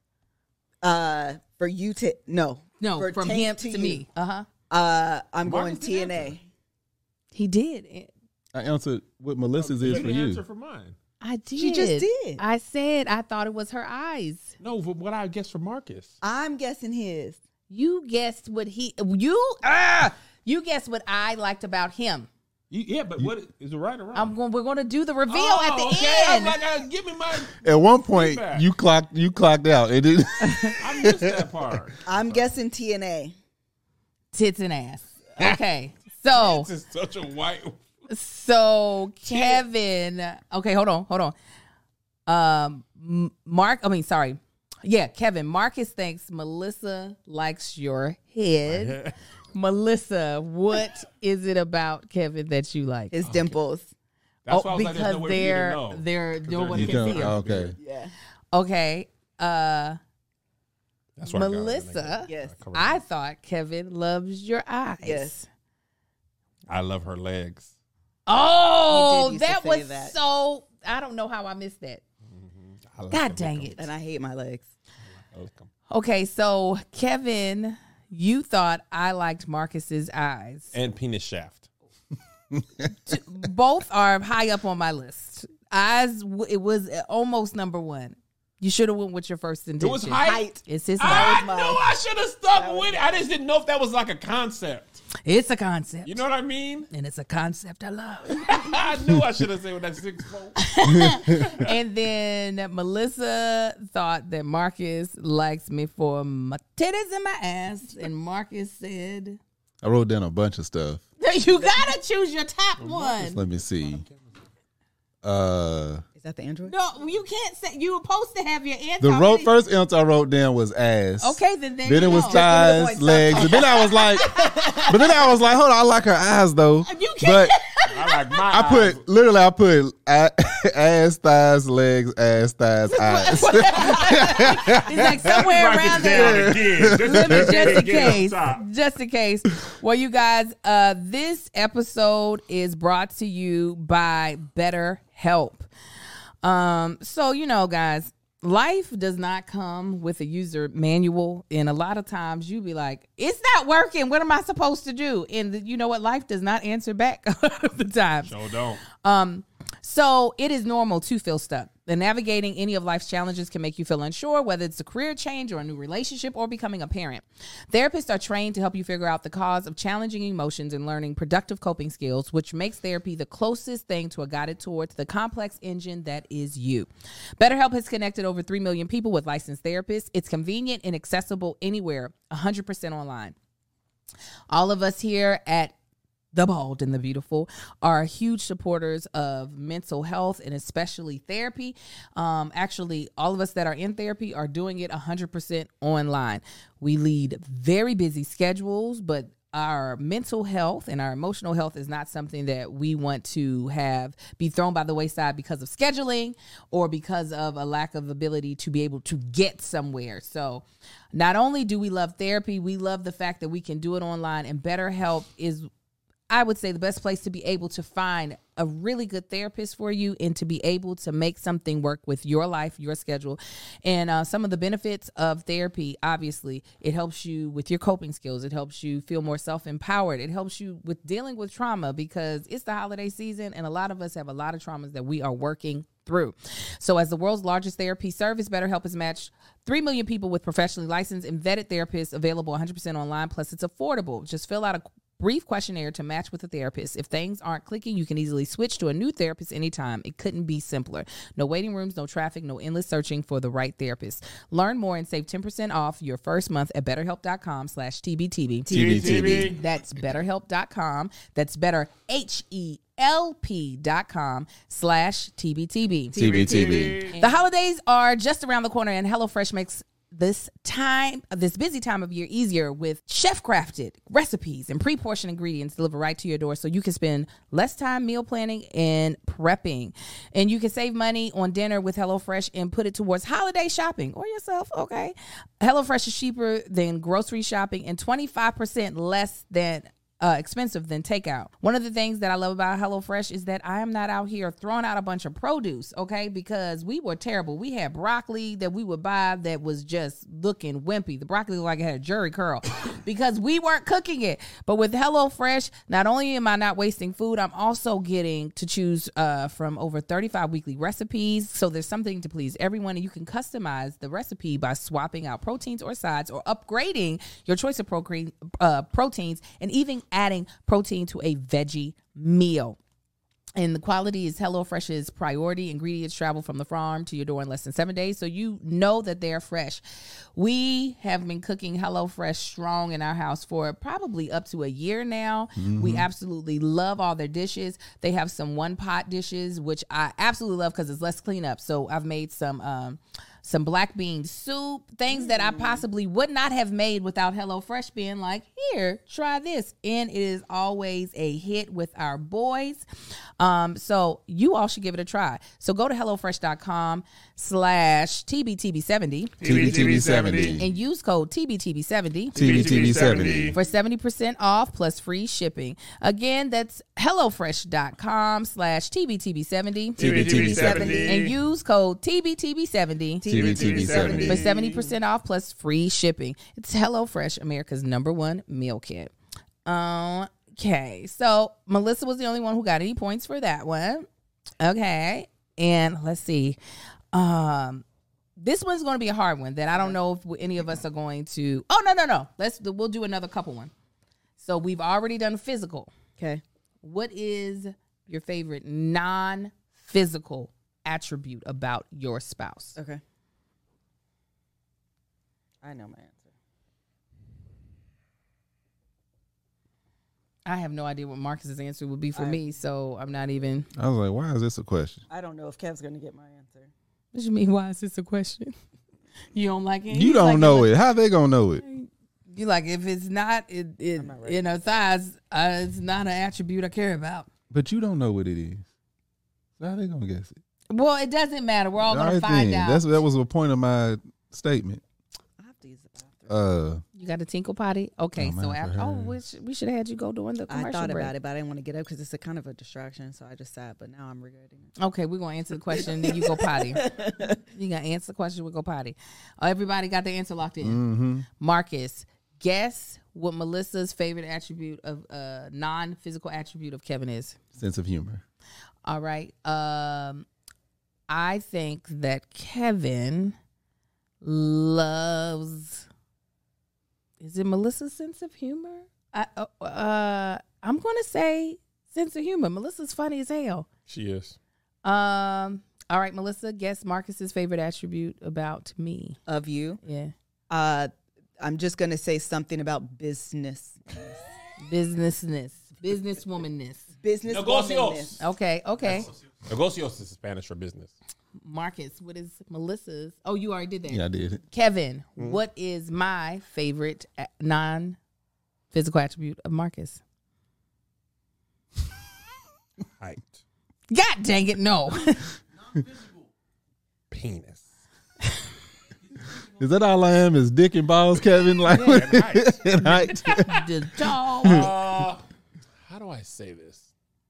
Uh, for you to no, No, For from Tank him to to, you. me. Uh huh. Uh, I'm Marcus going didn't T N answer. A. He did. I answered what Melissa's is You for didn't you. answer for mine. I did. She just did. I said I thought it was her eyes. No, but what I guess for Marcus. I'm guessing his. You guessed what he. You ah. You guessed what I liked about him. You, yeah, but what is it right or wrong? I'm going. We're going to do the reveal Oh, at the okay. I'm end. like, uh, give me my. At one point, Feedback. you clocked you clocked out. It did. I missed that part. I'm guessing T N A. Tits and ass. Okay. So This is such a white. so Kevin. Okay, hold on, hold on. Um, M- Mark. I mean, sorry. Yeah, Kevin. Marcus thinks Melissa likes your head. Melissa, what is it about Kevin that you like? His dimples. That's why I oh, was like, there's because no way for you to they're know. they're no one You can don't- see her. okay. Yeah. Okay. Uh, That's what I got. Melissa. Yes. I thought Kevin loves your eyes. Yes. I love her legs. Oh, He did used to that say was that. so. I don't know how I missed that. I like God them. dang it. And I hate my legs. I like them. Okay, so Kevin, you thought I liked Marcus's eyes. And penis shaft. T- Both are high up on my list. Eyes, w- it was almost number one. You should have went with your first intention. It was height. It's his I height. was my- knew I should have stuck That was with it. I just didn't know if that was like a concept. It's a concept. You know what I mean? And it's a concept I love. I knew I should have said with that six four. And then Melissa thought that Marcus likes me for my titties and my ass. And Marcus said, I wrote down a bunch of stuff. you gotta choose your top one. Let me see. Uh, Is that the Android? No, you can't say you were supposed to have your answer. the wrote, already. first answer I wrote down was ass. Okay, then there Then you it was go. thighs, point. legs, and then I was like, but then I was like, hold on, I like her eyes though. You can't. But I like my I eyes. put literally, I put a- ass, thighs, legs, ass, thighs, eyes. It's like somewhere Write around this down there. again. Just, Let me- just in again, case, stop. just in case. Well, you guys, uh, this episode is brought to you by BetterHelp. Um, so you know, guys, life does not come with a user manual, and a lot of times you be like, it's not working, what am I supposed to do? And you know what, life does not answer back a lot of the time. Sure don't. Um, so it is normal to feel stuck. And navigating any of life's challenges can make you feel unsure, whether it's a career change or a new relationship or becoming a parent. Therapists are trained to help you figure out the cause of challenging emotions and learning productive coping skills, which makes therapy the closest thing to a guided tour to the complex engine that is you. BetterHelp has connected over three million people with licensed therapists. It's convenient and accessible anywhere, one hundred percent online. All of us here at The Bald and the Beautiful are huge supporters of mental health and especially therapy. Um, actually, all of us that are in therapy are doing it one hundred percent online. We lead very busy schedules, but our mental health and our emotional health is not something that we want to have be thrown by the wayside because of scheduling or because of a lack of ability to be able to get somewhere. So not only do we love therapy, we love the fact that we can do it online, and BetterHelp is, I would say, the best place to be able to find a really good therapist for you and to be able to make something work with your life, your schedule. And uh, some of the benefits of therapy, obviously, it helps you with your coping skills. It helps you feel more self-empowered. It helps you with dealing with trauma because it's the holiday season and a lot of us have a lot of traumas that we are working through. So as the world's largest therapy service, BetterHelp has matched three million people with professionally licensed and vetted therapists available one hundred percent online. Plus, it's affordable. Just fill out a brief questionnaire to match with a therapist. If things aren't clicking, you can easily switch to a new therapist anytime. It couldn't be simpler. No waiting rooms, no traffic, no endless searching for the right therapist. Learn more and save ten percent off your first month at betterhelp.com slash TBTB. TBTB. That's betterhelp dot com. That's better, H E L P dot com slash TBTB. TBTB. The holidays are just around the corner, and HelloFresh makes this time, this busy time of year easier with chef-crafted recipes and pre-portioned ingredients delivered right to your door so you can spend less time meal planning and prepping. And you can save money on dinner with HelloFresh and put it towards holiday shopping or yourself, okay? HelloFresh is cheaper than grocery shopping and twenty-five percent less than Uh, expensive than takeout. One of the things that I love about HelloFresh is that I am not out here throwing out a bunch of produce, okay? Because we were terrible. We had broccoli that we would buy that was just looking wimpy. The broccoli looked like it had a jerry curl because we weren't cooking it. But with HelloFresh, not only am I not wasting food, I'm also getting to choose uh, from over thirty-five weekly recipes. So there's something to please everyone, and you can customize the recipe by swapping out proteins or sides or upgrading your choice of pro- uh, proteins and even adding protein to a veggie meal. And the quality is HelloFresh's priority. Ingredients travel from the farm to your door in less than seven days, so you know that they're fresh. We have been cooking HelloFresh strong in our house for probably up to a year now. Mm-hmm. We absolutely love all their dishes. They have some one-pot dishes, which I absolutely love because it's less cleanup. So I've made some um, some black bean soup, things mm. that I possibly would not have made without HelloFresh being like, here, try this. And it is always a hit with our boys. Um, so you all should give it a try. So go to HelloFresh.com slash TBTB70. TBTB70. And use code T B T B seventy. T B T B seventy. For seventy percent off plus free shipping. Again, that's HelloFresh.com slash TBTB70. TBTB70. And use code T B T B seventy. T B T B seventy. For seventy percent off plus free shipping. It's HelloFresh, America's number one meal kit. Okay, so Melissa was the only one who got any points for that one. Okay, and let's see. Um, this one's going to be a hard one that I don't know if any of us are going to. Oh no, no, no. Let's we'll do another couple one. So we've already done physical. Okay, what is your favorite non-physical attribute about your spouse? okay. I know my answer. I have no idea what Marcus's answer would be for I, me, so I'm not even. I was like, why is this a question? I don't know if Kev's going to get my answer. What you mean? Why is this a question? You don't like it? You don't like know it. it. How they gonna know it? You like if it's not it, it not in a size, uh, it's not an attribute I care about. But you don't know what it is. So how they gonna guess it? Well, it doesn't matter. We're all, all gonna right find then. out. That's that was the point of my statement. I have to use the bathroom. Uh, You got a tinkle potty? Okay, Oh, so man, for after, oh, her. we should, we should have had you go during the commercial I thought break. about it, but I didn't want to get up because it's a kind of a distraction. So I just sat, but now I'm regretting it. Okay, we're gonna answer the question, and then you go potty. You gotta answer the question, we go potty. Uh, everybody got their answer locked in. mm-hmm. Marcus, guess what Melissa's favorite attribute of uh non-physical attribute of Kevin is. Sense of humor. All right. Um, I think that Kevin loves. Is it Melissa's sense of humor? I uh, uh I'm gonna say sense of humor. Melissa's funny as hell. She is. Um. All right, Melissa. Guess Marcus's favorite attribute about me. Of you, Yeah. uh, I'm just gonna say something about business, Businessness. Businesswomanness. business Negocios. womanness. Okay. Okay. Negocios is Spanish for business. Marcus, what is Melissa's? Oh, you already did that. Yeah, I did it. Kevin, Mm-hmm. what is my favorite a- non-physical attribute of Marcus? Height. God dang it, no. Penis. Is that all I am? Is dick and balls, Kevin? Like And height. and height. The dog. Uh, how do I say this?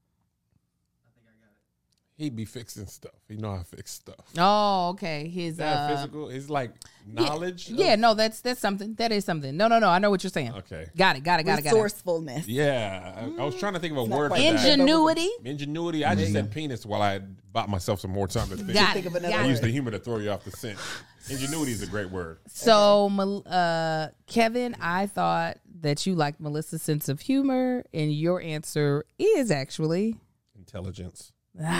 He be fixing stuff. He know how to fix stuff. Oh, okay. His Is that uh, physical? It's like knowledge. Yeah, of- no, that's that's something. That is something. No, no, no. I know what you're saying. Okay. Got it. Got it. Got it. Got it. Resourcefulness. Yeah, I, I was trying to think of a not word for quite that. Ingenuity. Ingenuity. I just said penis while I bought myself some more time to think. Got Think it. of another Got I it. use the humor to throw you off the scent. Ingenuity is a great word. So, Mel- uh, Kevin, I thought that you liked Melissa's sense of humor, and your answer is actually Intelligence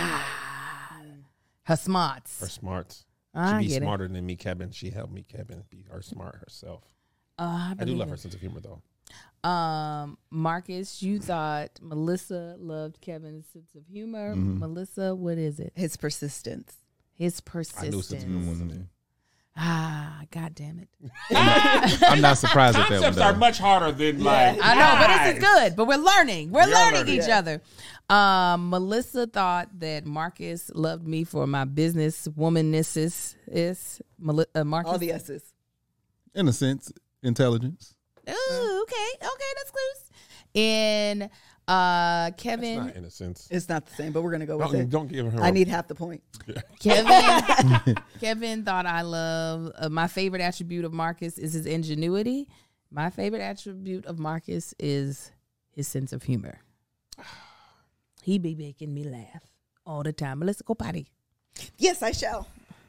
her smarts. or smarts. I She be get it. smarter than me, Kevin. She helped me, Kevin, be her smart herself. Uh, I, I do believe love it. her sense of humor, though. Um, Marcus, you thought Melissa loved Kevin's sense of humor. Melissa, what is it? His persistence. His I knew sense of humor persistence. wasn't it. Ah, God damn it. I'm not surprised at that one. Concepts are Though. much harder than like. I know, but this is guys. good. But we're learning. We're We are learning learning. each other. Um, Melissa thought that Marcus loved me for my business womanness. Is Mel- uh, Marcus? All the S's. In a sense, intelligence. Ooh, okay, okay, that's close. And uh, It's Kevin, not innocence. It's not the same, but we're gonna go with Don't, it. don't give her. I need half the point. Kevin, Kevin thought I love uh, my favorite attribute of Marcus is his ingenuity. My favorite attribute of Marcus is his sense of humor. He be making me laugh all the time. But let's go potty. Yes, I shall.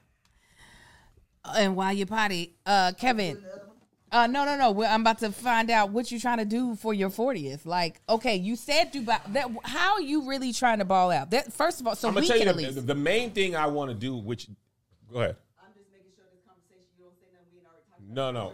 And while you potty, uh, Kevin. Uh, no, no, no. Well, I'm about to find out what you're trying to do for your fortieth. Like, okay, you said Dubai. That, how are you really trying to ball out? That first of all, so I'm we gonna tell can you at the, least. the, the main thing I want to do. Which, go ahead. I'm just making sure this conversation you don't say nothing we already talked No, no.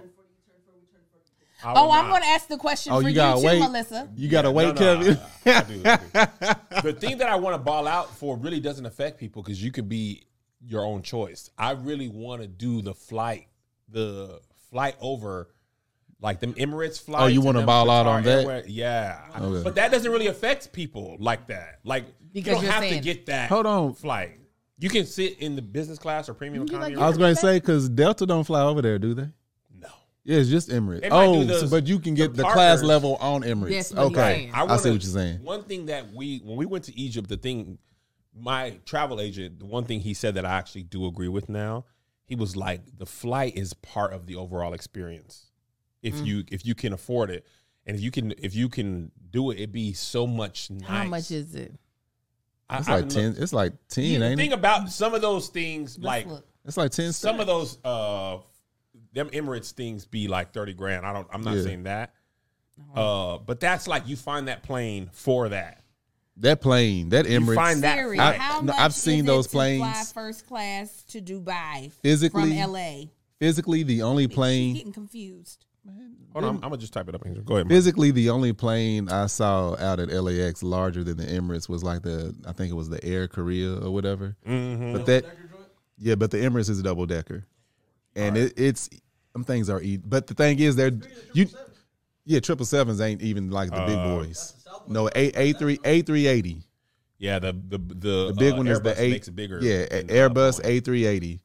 I Oh, will I'm not. going to ask the question Oh, for you you, gotta too, wait. Melissa. You gotta No, wait, no, Kevin. I, I do, I do. The thing that I want to ball out for really doesn't affect people because you could be your own choice. I really want to do the flight, the flight over, like them Emirates flights. Oh, you and wanna them ball out Qatar on that? Airways. Yeah, Okay. but that doesn't really affect people like that. Like Because you don't you're have saying- to get that. Hold on. flight. You can sit in the business class or premium You like economy. I was going to say because Delta don't fly over there, do they? no. Yeah, it's just Emirates. They might do Oh, those- so, but you can get the the, class partners. level on Emirates. That's what he's Okay, saying. I, wanna- see what you're saying. One thing that we, when we went to Egypt, the thing, my travel agent, the one thing he said that I actually do agree with now, he was like, the flight is part of the overall experience. If Mm. you if you can afford it, and if you can if you can do it, it'd be so much nice. How much is it? I, It's I like don't ten. know. It's like ten, You ain't think it? about some of those things, Let's like look. It's like ten. some of those uh them Emirates things be like thirty grand. I don't I'm not Yeah. saying that. Uh but that's like you find that plane for that. that plane, that You Emirates. find that Siri, flight. how no, much I've seen is those it to fly planes. first class to Dubai Physically- from L A? physically, the only She's plane. getting confused. Hold on, I'm, I'm gonna just type it up. Angel. Go ahead. Mike. Physically, the only plane I saw out at L A X larger than the Emirates was like the, I think it was the Air Korea or whatever. Mm-hmm. But that, yeah, but the Emirates is a double decker, and it, it's them things are. E- but the thing is, they're you, yeah, triple sevens ain't even like the big Uh, boys. No, a a three a three eighty. Yeah, the the the, The big uh, one is the Airbus eight. makes it bigger. Yeah, than the Airbus Boeing. A three eighty,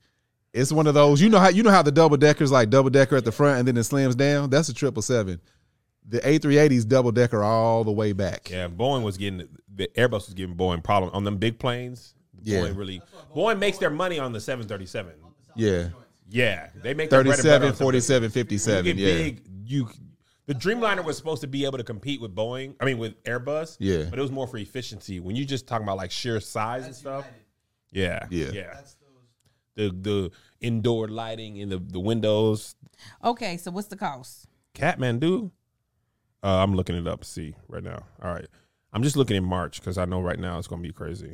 It's one of those. You know how you know how the double deckers like double decker at the front and then it slams down. That's a triple seven. The A three eighties double decker all the way back. Yeah, Boeing was getting the Airbus was giving Boeing problem on them big planes. Yeah. Boeing really Boeing makes their money on the seven thirty-seven. Yeah. Yeah, they make their bread and butter thirty-seven, on something. forty-seven, fifty-seven. You get Yeah. big. You the Dreamliner was supposed to be able to compete with Boeing. I mean, with Airbus. Yeah. but it was more for efficiency. When you just talking about like sheer size and stuff. Yeah, Yeah. yeah. The the indoor lighting in the the windows. Okay, so what's the cost? Kathmandu. Uh, I'm looking it up. See right now. All right, I'm just looking in March because I know right now it's going to be crazy.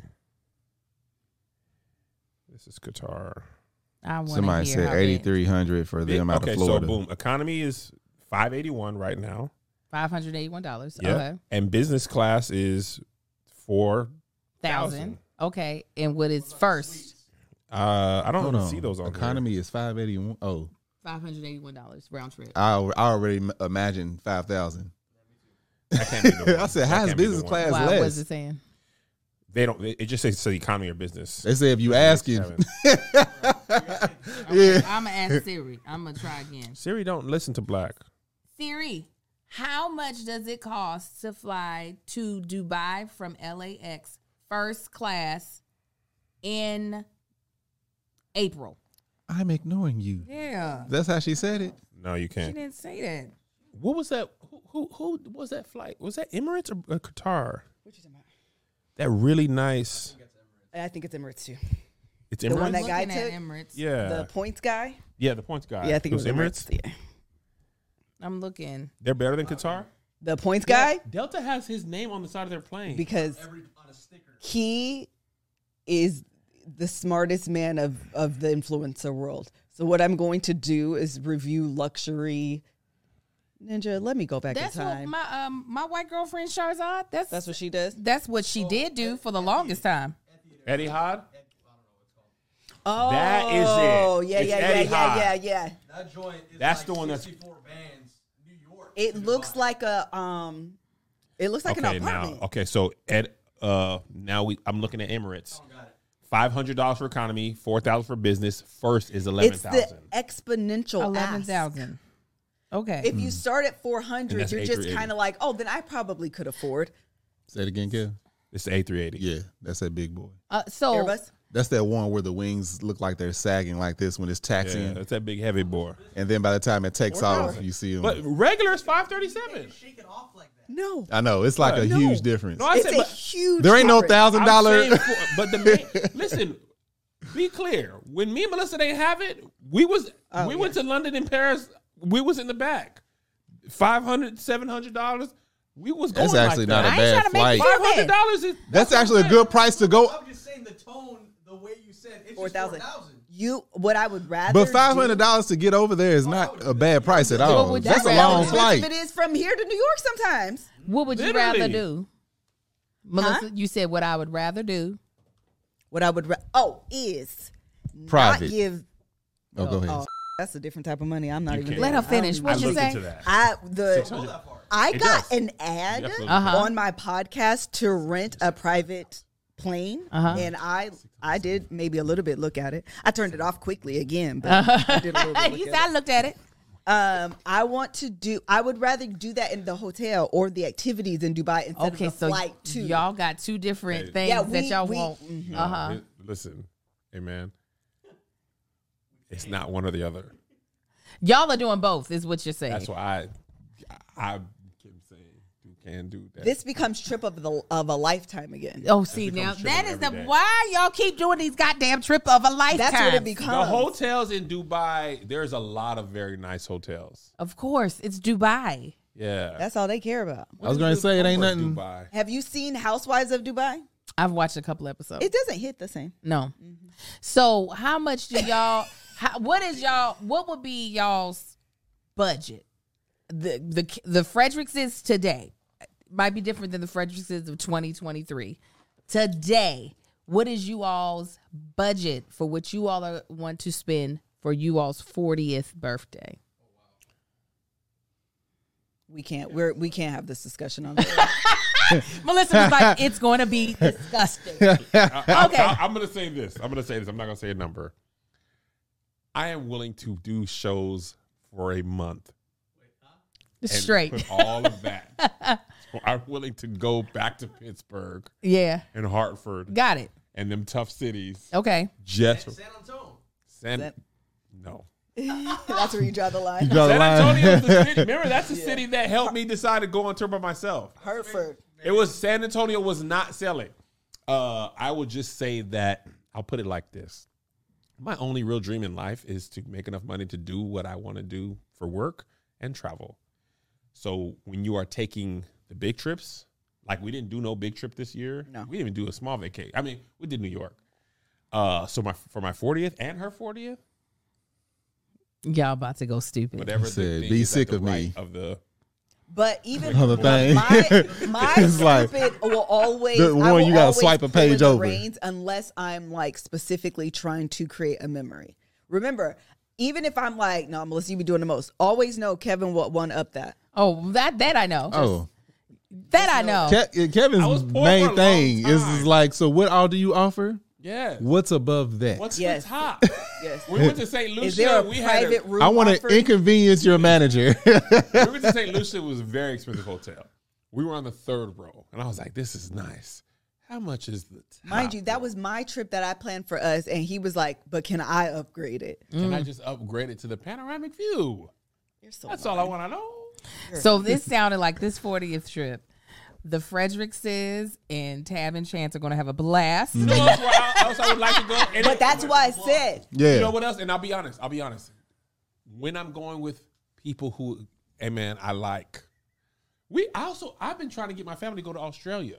This is Qatar. I want Somebody hear how said big. eighty-three hundred for them out okay, of Florida. so boom. Economy is five eighty-one right now. five hundred eighty-one dollars. Yeah, Okay. and business class is four Thousand. Okay. And what is first? Uh, I don't Hold even on. see those on Economy is five eighty-one. Oh, Five hundred eighty-one dollars round trip. I, al- I already m- imagined five thousand. Here. That can't be the one. I said, That how's can't be the business one. class Wow, less? what's it saying? They don't. It just says so the economy or business. They say if you ask him. Seven. Yeah. I'm gonna ask Siri. I'm gonna try again. Siri don't listen to black. Siri, how much does it cost to fly to Dubai from L A X first class in April? I'm ignoring you. Yeah, That's how she said it. No, you she can't. didn't say that. What was that? Who, who who was that flight? Was that Emirates or, or Qatar? Which is Emirates? That really nice. I think it's Emirates too. It's The Emirates. one that guy Looking at took? Emirates. yeah, The points guy. yeah. The points guy. Yeah, I think it was Emirates. Yeah. I'm looking. They're better than Qatar. The points guy Delta has his name on the side of their plane. because he is the smartest man of of the influencer world. So what I'm going to do is review luxury. Ninja, let me go back That's in what time. my um my white girlfriend Sharzad. That's That's what she does. that's what she did do for the longest time. Eddie Hod. Oh, That is it. yeah, It's yeah, Eddie yeah, Hod. yeah, yeah. That joint is That's like the one that's- sixty-four bands, New York. It to looks Dubai. like a um, it looks like Okay, an now apartment. okay, so Ed. Uh, now we. I'm looking at Emirates. Five hundred dollars for economy, four thousand for business. First is eleven It's the thousand. exponential Eleven ask. thousand. Okay. If you start at four And hundred, that's you're A just three eighty. kind of like, oh, then I probably could afford Say it again, Kev. It's the A three eighty. Yeah, that's that big boy. uh, so Airbus. That's that one where the wings look like they're sagging like this when it's Yeah, taxiing. that's that big heavy boy. And then by the time it takes off, you see them. But regular is five thirty seven. Shake it off like that. No, I know. It's like a No. huge difference. No, I it's said, a but huge. There ain't no difference. thousand I'm dollar. saying for- but the main, listen, be clear. When me and Melissa didn't have it, we was Oh, we yeah. went to London and Paris. We was in the back. five hundred, seven hundred dollars. We was going That's actually like not a I ain't bad trying to make flight. you Five hundred dollars is That's actually a good price to go. I'm just saying the tone, the way you said it's Four just four thousand. thousand. You, what I would rather. But five hundred do- dollars to get over there is not a bad price at all. would you That's a rather long do? flight. If it is from here to New York, sometimes. what would you Literally. rather do? Melissa, you said what I would rather do. What I would. Ra- oh, is Private. not give. Oh, go ahead. Oh, that's a different type of money. I'm not You even. can't. Let her I don't finish. even- What I you looked say? into that. I the I It got does. an ad You absolutely Uh-huh. on my podcast to rent a private plane, Uh-huh. and I I did maybe a little bit look at it. I turned it off quickly again, but I did a little bit you look said at I looked at it. it. Um, I want to do. I would rather do that in the hotel or the activities in Dubai instead Okay, of the so flight to. y'all got two different Hey. things Yeah, that we- y'all we- want. mhm. Uh huh. It- listen, hey man, it's not one or the other. Y'all are doing both, is what you're saying. That's why I I can say you can do that. This becomes trip of the of a lifetime again. Oh, see now becomes that triple is the every day. why y'all keep doing these goddamn trip of a lifetime. That's what it the becomes. hotels in Dubai, there's a lot of very nice hotels. Of course, it's Dubai. Yeah, That's all they care about. I was going to say it ain't nothing. Dubai. Have you seen Housewives of Dubai? I've watched a couple episodes. It doesn't hit the same. No. So how much do y'all? How, what is y'all? What would be y'all's budget? The the the Fredericks today might be different than the Fredericks of twenty twenty-three. Today, what is you all's budget for what you all are, want to spend for you all's fortieth birthday? We can't. We're we can't have this discussion on. Melissa was like, "It's going to be disgusting." I, Okay. I, I'm gonna say this. I'm gonna say this. I'm not gonna say a number. I am willing to do shows for a month. And Straight. put all of that. So I'm willing to go back to Pittsburgh Yeah. and Hartford Got it. and them tough cities. Okay. Just San Antonio. San, That- no. That's where you draw the line. You draw the San line. Antonio is the city. Remember, that's the city that helped me decide to go on tour by myself. Hertford. It was San Antonio was not selling. Uh, I would just say that I'll put it like this. My only real dream in life is to make enough money to do what I want to do for work and travel. So when you are taking the big trips, like we didn't do no big trip this year. No. We didn't even do a small vacation. I mean, we did New York. Uh, so my for my fortieth and her fortieth, Y'all about to go stupid. whatever. He said, the thing "Be is at sick the of me." right Of the But even Another thing. my, my It's like- stupid will always The I one will you gotta always swipe a pull in page the over. reins unless I'm like specifically trying to create a memory. Remember, even if I'm like, no, Melissa, you be doing the most. Always know Kevin will one up that. Oh, that that I know. Oh, that I know. Ke- I was Kevin's poor for a main long thing is, time. is like, so what all do you offer? yeah. What's above that? What's Yes. the top? Yes. We went to Saint Lucia. Is there a we had private a, room? I want to offered? inconvenience your manager. we went to Saint Lucia. It was a very expensive hotel. We were on the third row, and I was like, "This is nice. How much is the top?" Mind you, that was my trip that I planned for us, and he was like, "But can I upgrade it?" Can I just upgrade it to the panoramic view? You're so That's all I want to know. So this sounded like this fortieth trip. The Fredericks and Tab and Chance are going to have a blast. You know what else, where else I would like to go? And But it- that's why I said, Yeah. You know what else? And I'll be honest. I'll be honest. When I'm going with people who, hey man, I like. We I also I've been trying to get my family to go to Australia.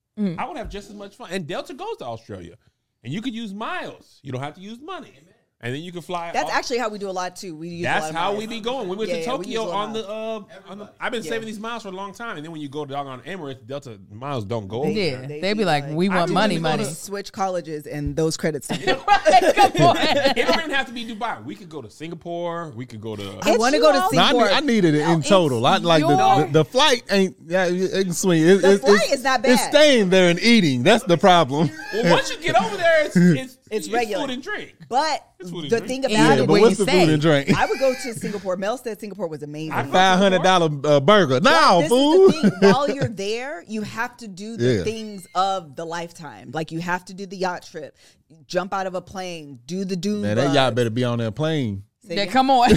I would have just as much fun. And Delta goes to Australia, and you could use miles. You don't have to use money, and then you can fly. that's off- actually how we do a lot too. We use a lot That's of how miles. we be going. We went Yeah, to yeah, we use Tokyo a lot on of the, uh, on the. I've been Yeah. saving these miles for a long time, and then when you go to doggone Emirates, Delta miles don't go. They- over Yeah, there. They they be be like, like, we I want be money, willing to go money. to- switch colleges and those credits. don't- Come on. It don't even have to be Dubai. We could go to Singapore. We could go to. I It's want to you go to all- No, I, Singapore. need, I needed it No, in total. I it's like the, your- the the flight ain't. Yeah, it, it can swing. It, The it- flight it's- is not It's bad. staying there and eating. That's the problem. Well, once you get over there, it's it's, It's regular. food and drink. But It's food and the drink. thing Yeah, about Yeah, it, but where what's you the stay. food and drink? I would go to Singapore. Mel said Singapore was amazing. I- Five hundred dollar uh, burger. No, this fool. is the thing. While you're there, you have to do the Yeah. things of the lifetime. Like you have to do the yacht trip, jump out of a plane, do the dune. Man, that bug. yacht better be on that plane. Say Yeah, again? come on.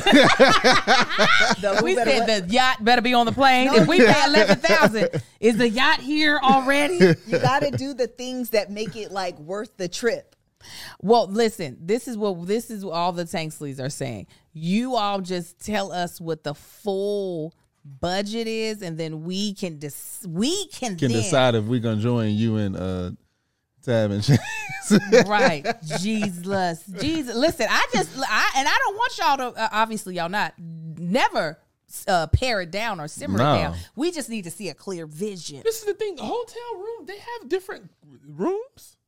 The who we better said what? the yacht better be on the plane. No, if we you pay got- eleven thousand, is the yacht here already? You got to do the things that make it like worth the trip. Well, listen, this is what this is what all the Tanksleys are saying. You all just tell us what the full budget is, and then we can dis- we can, Can then, decide if we're gonna join you and uh, Tab and Chance. right. Jesus, Jesus. Listen, I just I and I don't want y'all to. Uh, obviously, y'all not never uh, pare it down or simmer No. it down. We just need to see a clear vision. This is the thing. The hotel room, they have different rooms.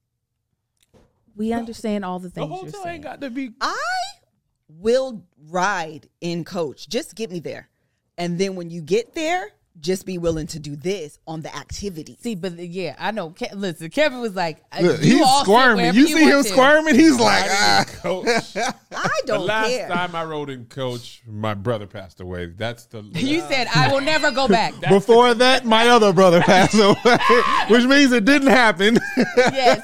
We understand all the The things you're hotel saying. ain't got to be. I will ride in coach. Just get me there. And then when you get there, just be willing to do this on the activity. See, but yeah, I know. Ke- listen, Kevin was like, uh, Look, you he's all sit squirming. wherever You see him want to. squirming? He's like, ah. Coach. I The don't last care. time I rode in coach, my brother passed away. That's the. You said I will never go back. Before that, my other brother passed away, which means it didn't happen. Yes.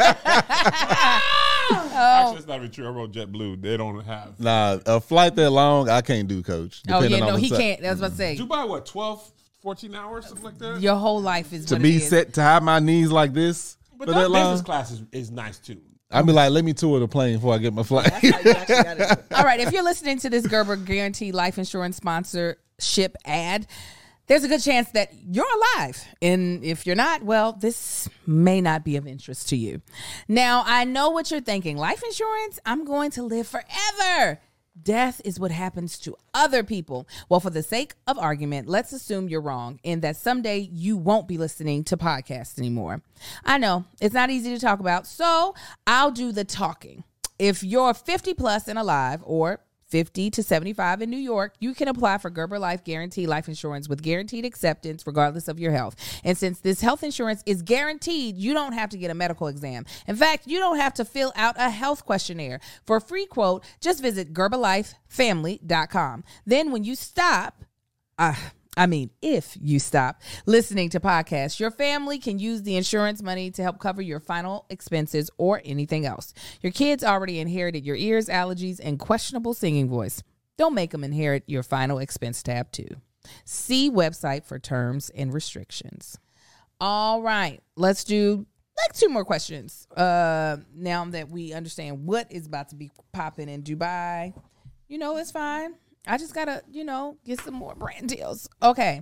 Actually, it's not even true. I rode JetBlue. They don't have. Nah, a flight that long, I can't do, Coach. Oh Depending yeah, on no, the he si- can't. That's what I say. Dubai, what, twelve, fourteen hours, something like that? Your whole life is To what be it is. set to have my knees like this But for that that long, business class is, is nice too. I'd be like, let me tour the plane before I get my flight. That's how you actually got to do it. All right, if you're listening to this Gerber Guaranteed Life Insurance sponsorship ad, there's a good chance that you're alive. And if you're not, well, this may not be of interest to you. Now, I know what you're thinking. Life insurance, I'm going to live forever. Death is what happens to other people. Well, for the sake of argument, let's assume you're wrong and that someday you won't be listening to podcasts anymore. I know it's not easy to talk about, so I'll do the talking. If you're fifty plus and alive, or fifty to seventy-five in New York, you can apply for Gerber Life Guarantee Life Insurance with guaranteed acceptance regardless of your health. And since this health insurance is guaranteed, you don't have to get a medical exam. In fact, you don't have to fill out a health questionnaire. For a free quote, just visit gerber life family dot com. Then when you stop, uh, I mean, if you stop listening to podcasts, your family can use the insurance money to help cover your final expenses or anything else. Your kids already inherited your ears, allergies, and questionable singing voice. Don't make them inherit your final expense tab too. See website for terms and restrictions. All right, let's do like two more questions. Uh, now that we understand what is about to be popping in Dubai, you know, it's fine. I just gotta, you know, get some more brand deals. Okay.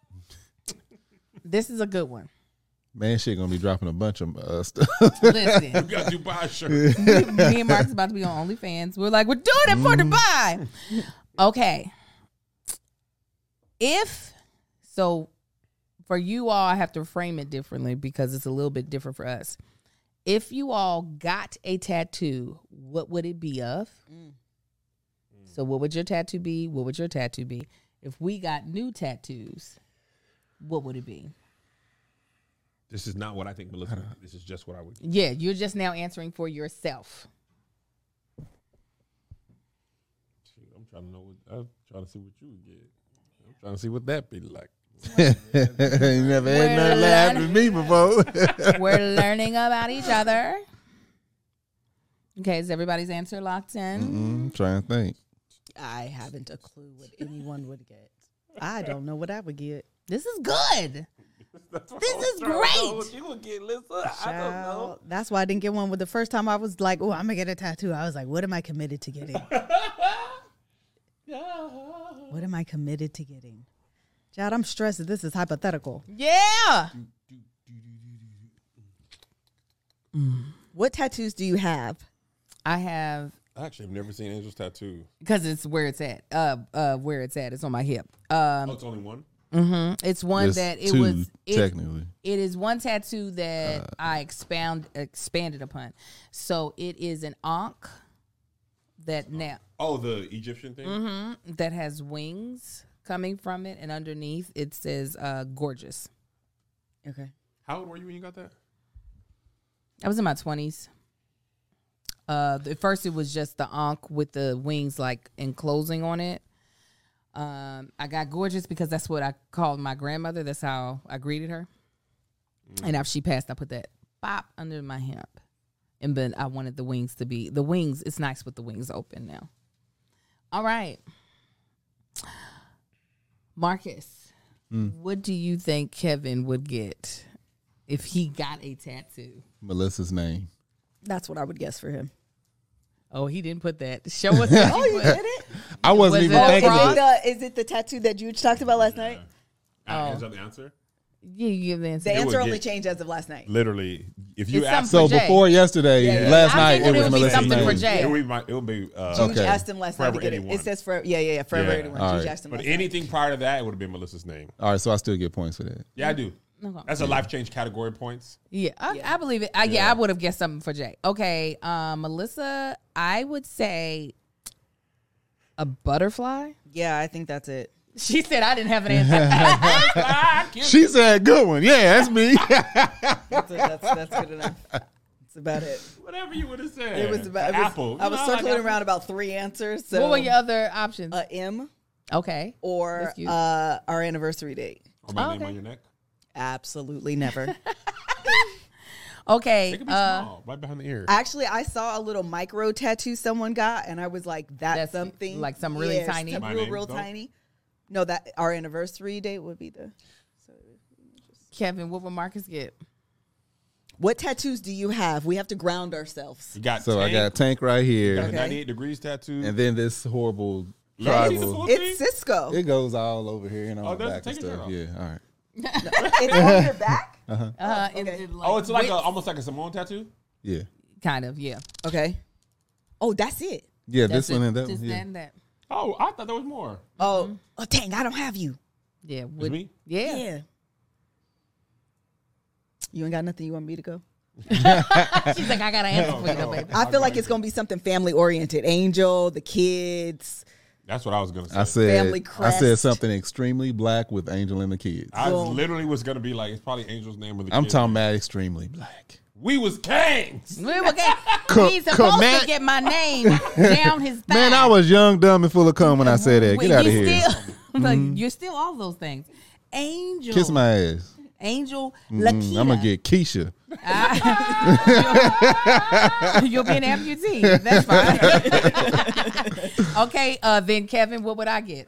This is a good one. Man, shit gonna be dropping a bunch of uh, stuff. Listen, You got Dubai shirt. me and Mark's about to be on OnlyFans. We're like, we're doing it for Dubai. Okay. If, so for you all, I have to frame it differently because it's a little bit different for us. If you all got a tattoo, what would it be of? Mm. So what would your tattoo be? What would your tattoo be? If we got new tattoos, what would it be? This is not what I think Melissa. This is just what I would. Yeah, you're just now answering for yourself. Shoot, I'm trying to know. What, I'm trying to see what you would get. I'm trying to see what that be like. You never had nothing laugh at me before. We're learning about each other. Okay, is everybody's answer locked in? Mm-mm, trying to think. I haven't a clue what anyone would get. I don't know what I would get. This is good. This is great. You would get, Lisa. Child, that's why I didn't get one. With the first time I was like, oh, I'm gonna get a tattoo. I was like, what am I committed to getting? What am I committed to getting? Child, I'm stressed that this is hypothetical. Yeah. What tattoos do you have? I have, I actually have never seen Angel's tattoo. because it's where it's at. Uh, uh, where it's at. It's on my hip. Um, Oh, it's only one. mhm. It's one There's that it two, was it, technically. It is one tattoo that I expound expanded upon. So it is an ankh that now Oh, the Egyptian thing. mhm, that has wings coming from it, and underneath it says uh, "gorgeous." Okay. How old were you when you got that? I was in my twenties. Uh, at first, it was just the ankh with the wings like enclosing on it. Um, I got gorgeous because that's what I called my grandmother. That's how I greeted her. Mm. And after she passed, I put that bop under my hip. And then I wanted the wings to be the wings. It's nice with the wings open now. All right, Marcus, Mm. what do you think Kevin would get if he got a tattoo? Melissa's name. That's what I would guess for him. Oh, he didn't put that. Show us. What Oh, he you put. did it? I wasn't Was even it a thinking cross? of Is it. it, the, is it the tattoo that you talked about last night? Uh, Oh. Is that the answer? Yeah, you give the answer. The It answer would only get- changed as of last night. Literally, if you It's ask, something So for Jay. before yesterday, Yeah, yeah. last I night, think it it was would be Melissa's something name. for Jay. it would be my. It would be. Uh, Juge Okay. asked him last night to Forever get it. anyone. It says for yeah, yeah, yeah, forever Yeah. anyone. All Juge right. asked him But last night. anything prior to that, it would have been Melissa's name. All right, so I still get points for that. Yeah, I do. Okay. That's a life change category points. Yeah, I, I believe it. I, yeah. Yeah. I would have guessed something for Jay. Okay, um, Melissa, I would say a butterfly. Yeah, I think that's it. She said I didn't have an answer. She said, "Good one, yeah, that's me." That's, it. that's, that's good enough. That's about it. Whatever you would have said. It was about it was, apple. I You was know, like circling apple. around about three answers. So What were your other options? a M okay, or That's cute. uh, our anniversary date? Or my Oh, name okay. on your neck. Absolutely never. okay. It could be Uh, small, right behind the ear. Actually, I saw a little micro tattoo someone got, and I was like, "That's, That's something like some really tiny? some My real, name, real though? tiny." No, that our anniversary date would be the. Kevin, what would Marcus get? What tattoos do you have? We have to ground ourselves. You got So I Tank, got a tank right you got here, the ninety-eight degrees tattoo. and then this horrible Look, it's tribal. a- It's Cisco. It goes all over here and Oh, on the does it? back and Take your stuff. shirt Yeah, all right. It's on your back. Uh, it- okay. it, oh, it's like a, width- almost like a Samoan tattoo. Yeah, kind of yeah. Okay. Oh, that's it. yeah. That's This one it. and that Just one. that Yeah. and that. Oh, I thought there was more. Oh, oh, dang! I don't have you. Yeah, It's would, me. yeah. Yeah. You ain't got nothing you want me to go? She's like, I got to answer for you, though, baby. I feel like it's gonna be something family oriented. Angel, the kids. That's what I was gonna say. I said Family I said crest. something extremely black with Angel and the kids. I Boom. literally was gonna be like, it's probably Angel's name or the. I'm kid's talking name. about extremely black. We was kings. We were okay. Co- He's supposed command- to get my name down his thigh. Man, I was young, dumb, and full of cum when I said that. Get You out of here. Still, like, you're still all those things. Angel. Kiss my ass. Angel Mm, Lakita. I'm gonna get Keisha. You'll be an amputee. That's fine. Okay, uh, then Kevin, what would I get?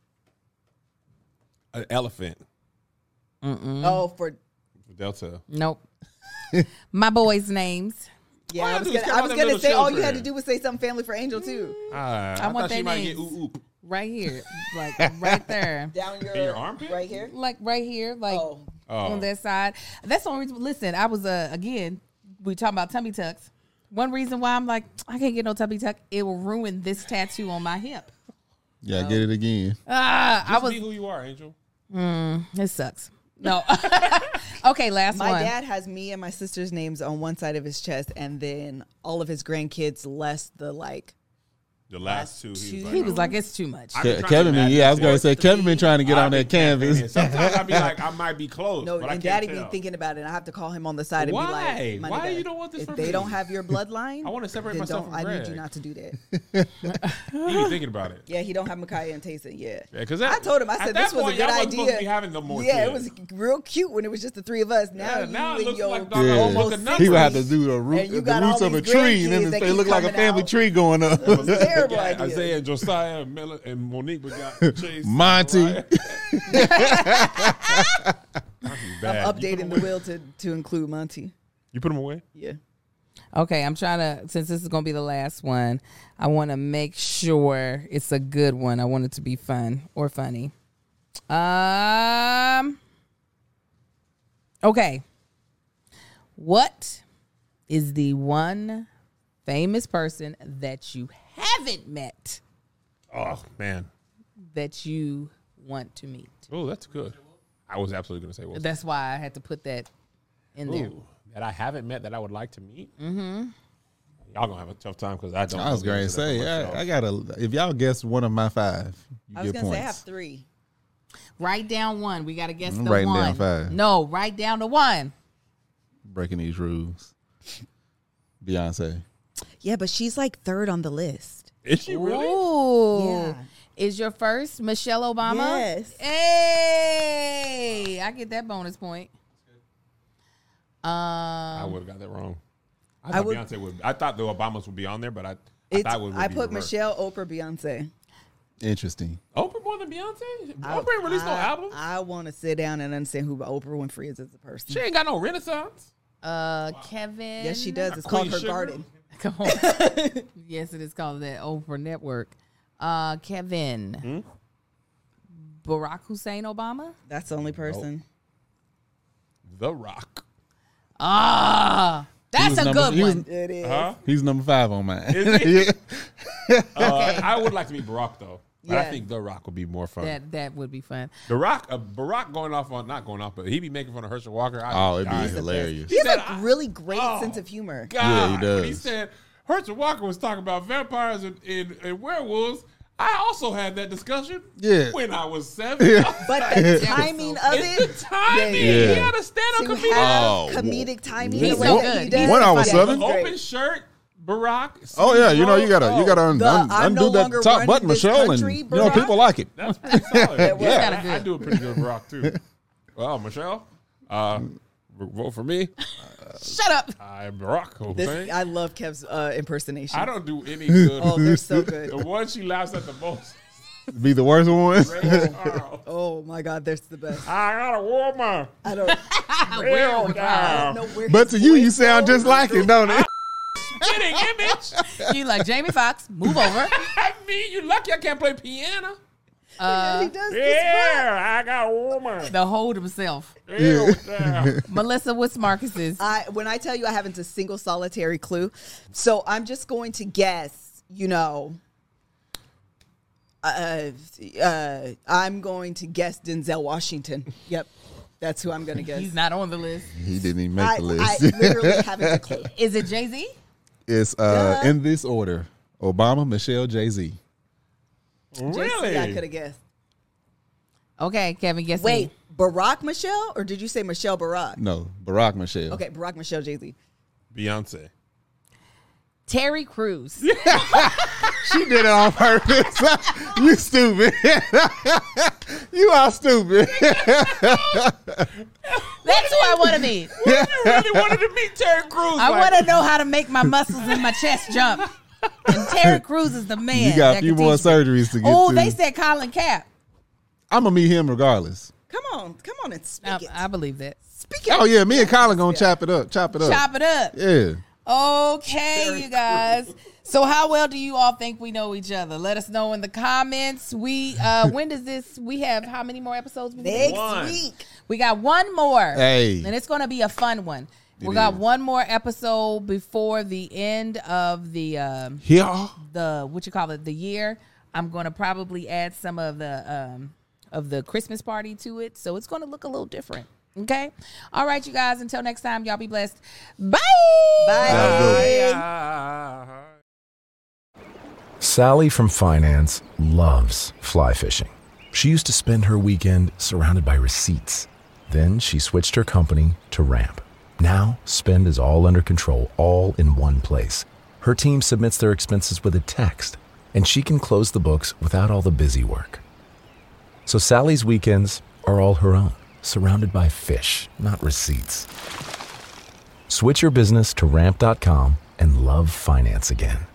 An elephant. Oh, for Delta. Nope. My boys' names. yeah. All you I was do is gonna, care I about was them gonna little say all you children. had to do was say something family for Angel too. Ah, I I, want thought their she might names. get ooh ooh. Right here. Like right there. Down your, In your armpit? right here. Like right here. Like Oh. Oh. on that side. That's the only reason. Listen, I was, uh, again, we talking about tummy tucks. One reason why I'm like, I can't get no tummy tuck. It will ruin this tattoo on my hip. Yeah, get it again. Ah, I Just was, be who you are, Angel. it sucks. No. Okay, last My one. dad has me and my sister's names on one side of his chest, and then all of his grandkids, less the like. The last two. He was two. like, He was no. like, it's too much. I- Ke- trying to Kevin, been, imagine yeah, I was gonna four, say Kevin been trying to get I've on that been canvas. campaigning. Sometimes I'd be like, I might be close, No, but I and can't Daddy tell. be thinking about it. And I have to call him on the side and Why? be like, "My Why nigga, you don't want this If for they me? don't have your bloodline, I wanna separate then myself don't- from I need Greg. you not to do that." He be thinking about it. Yeah, he don't have Micaiah and Tayson. Yeah, Yeah, because I told him. I said this was a good y'all wasn't supposed to idea. be having no more yeah, kids. it was real cute when it was just the three of us. Now Yeah, you now it and looks your like dog Yeah. almost a little number. He would have to siblings. do the root, And you the got roots all of a these tree, and grandkids then that they keep look like a coming family out. tree going up. It was a terrible Yeah, idea. Isaiah and Josiah and, Mel- and Monique we got Chase. Monty. Mariah. Bad. I'm You put updating him the away? will to to include Monty. You put him away? Yeah. Okay, I'm trying to, since this is going to be the last one, I want to make sure it's a good one. I want it to be fun or funny. Um. Okay. What is the one famous person that you haven't met Oh man. that you want to meet? Oh, that's good. I was absolutely gonna say Will. That's why I had to put that in there. Ooh, that I haven't met that I would like to meet. Mm-hmm. Y'all gonna have a tough time because I don't. I was know the going to answer to that say, for myself. I, I gotta. If y'all guess one of my five, you I was get gonna say I have points. three. Write down one. We got to guess I'm the writing one. down five. No, write down the one. Breaking these rules. Beyonce. Yeah, but she's like third on the list. Is she really? Ooh. Yeah. Is your first Michelle Obama? Yes. Hey, I get that bonus point. I Um, would have got that wrong. I I thought would- Beyonce would. I thought the Obamas would be on there, but I, I It's, thought it would. I be put reversed. Michelle, Oprah, Beyonce. Interesting. Oprah more than Beyonce. I- Oprah ain't released no I- album. I want to sit down and understand who Oprah Winfrey is as a person. She ain't got no Renaissance. uh, Kevin. Yes, she does. It's Queen called Her Sugar? Garden. Come on. Yes, it is called that Oprah Network. Uh, Kevin. Hmm? Barack Hussein Obama. That's the only person. The Rock. Ah, that's was a number- good he was- one. It is. Huh? He's number five on mine. Is he? Yeah. Uh, I would like to meet Barack though. But I Yeah. think The Rock would be more fun. That that would be fun. The Rock, uh, Barack going off on not going off, but he be making fun of Herschel Walker. I Oh, it'd be died. hilarious. He has said, a I- really great Oh. sense of humor. God, Yeah, he when he does. said Herschel Walker was talking about vampires and, and, and werewolves. I also had that discussion. Yeah. when I was seven. But the timing of It's it, the timing. Yeah. He had a stand-up to comedian. have Oh. comedic timing, He's the way so that he good. does, When I was yeah, seven. he's great. Open shirt, Barack. Oh yeah, you know you got gotta you gotta un, The un, I'm undo no that longer top running button, this Michelle, and country, you know Barack. people like it. That's pretty solid. That was yeah, kinda I, I good. do a pretty good Barack too. Well, Michelle, uh, vote for me. Shut up. I'm Barack This, Hussein. I love Kev's uh, impersation. I don't do any good. Oh, they're so good. The one she laughs at the most. Be the worst one. Ray Charles. Oh my God, they're the best. I got a woman. I don't, I Real don't down. know where. But his to you, you voice sound goes. just like it, don't it? Getting image. You like Jamie Foxx? Move over. I mean, you lucky I can't play piano. Yeah, he does this Yeah, I got a woman. The hold himself. Real down. Melissa, what's Marcus's? I when I tell you I haven't a single solitary clue, so I'm just going to guess. You know, uh, uh, I'm going to guess Denzel Washington. Yep. That's who I'm going to guess. He's not on the list. He didn't even make I, the I list. literally haven't a clue. Is it Jay-Z? It's uh, Duh. in this order: Obama, Michelle, Jay-Z. Really? I could have guessed. Okay, Kevin, guess. Wait, Barack Michelle, or did you say Michelle Barack? No, Barack, Michelle. Okay, Barack Michelle Jay Z. Beyonce. Terry Crews. She did it on purpose. You stupid. You are stupid. That's who I want to meet. You really wanted to meet Terry Crews. I like- want to know how to make my muscles in my chest jump. And Terry Crews is the man. You got a that few can more teach me. surgeries to get Oh, to. they said Colin Cap. I'm gonna meet him regardless. Come on, come on and speak I, it. I believe that. Speak it. Oh yeah, me and Colin gonna chop it up. Chop it up. Chop it up. Yeah. Okay, you guys. So how well do you all think we know each other? Let us know in the comments. We uh when does this we have how many more episodes? before Next this? One. week. We got one more. Hey. And it's gonna be a fun one. We It got is. one more episode before the end of the um Yeah. the what you call it, the year. I'm gonna probably add some of the um of the Christmas party to it. So it's gonna look a little different. Okay. All right, you guys. Until next time, y'all be blessed. Bye. Bye. Sally from finance loves fly fishing. She used to spend her weekend surrounded by receipts. Then she switched her company to Ramp. Now, spend is all under control, all in one place. Her team submits their expenses with a text, and she can close the books without all the busy work. So Sally's weekends are all her own, surrounded by fish, not receipts. Switch your business to ramp dot com and love finance again.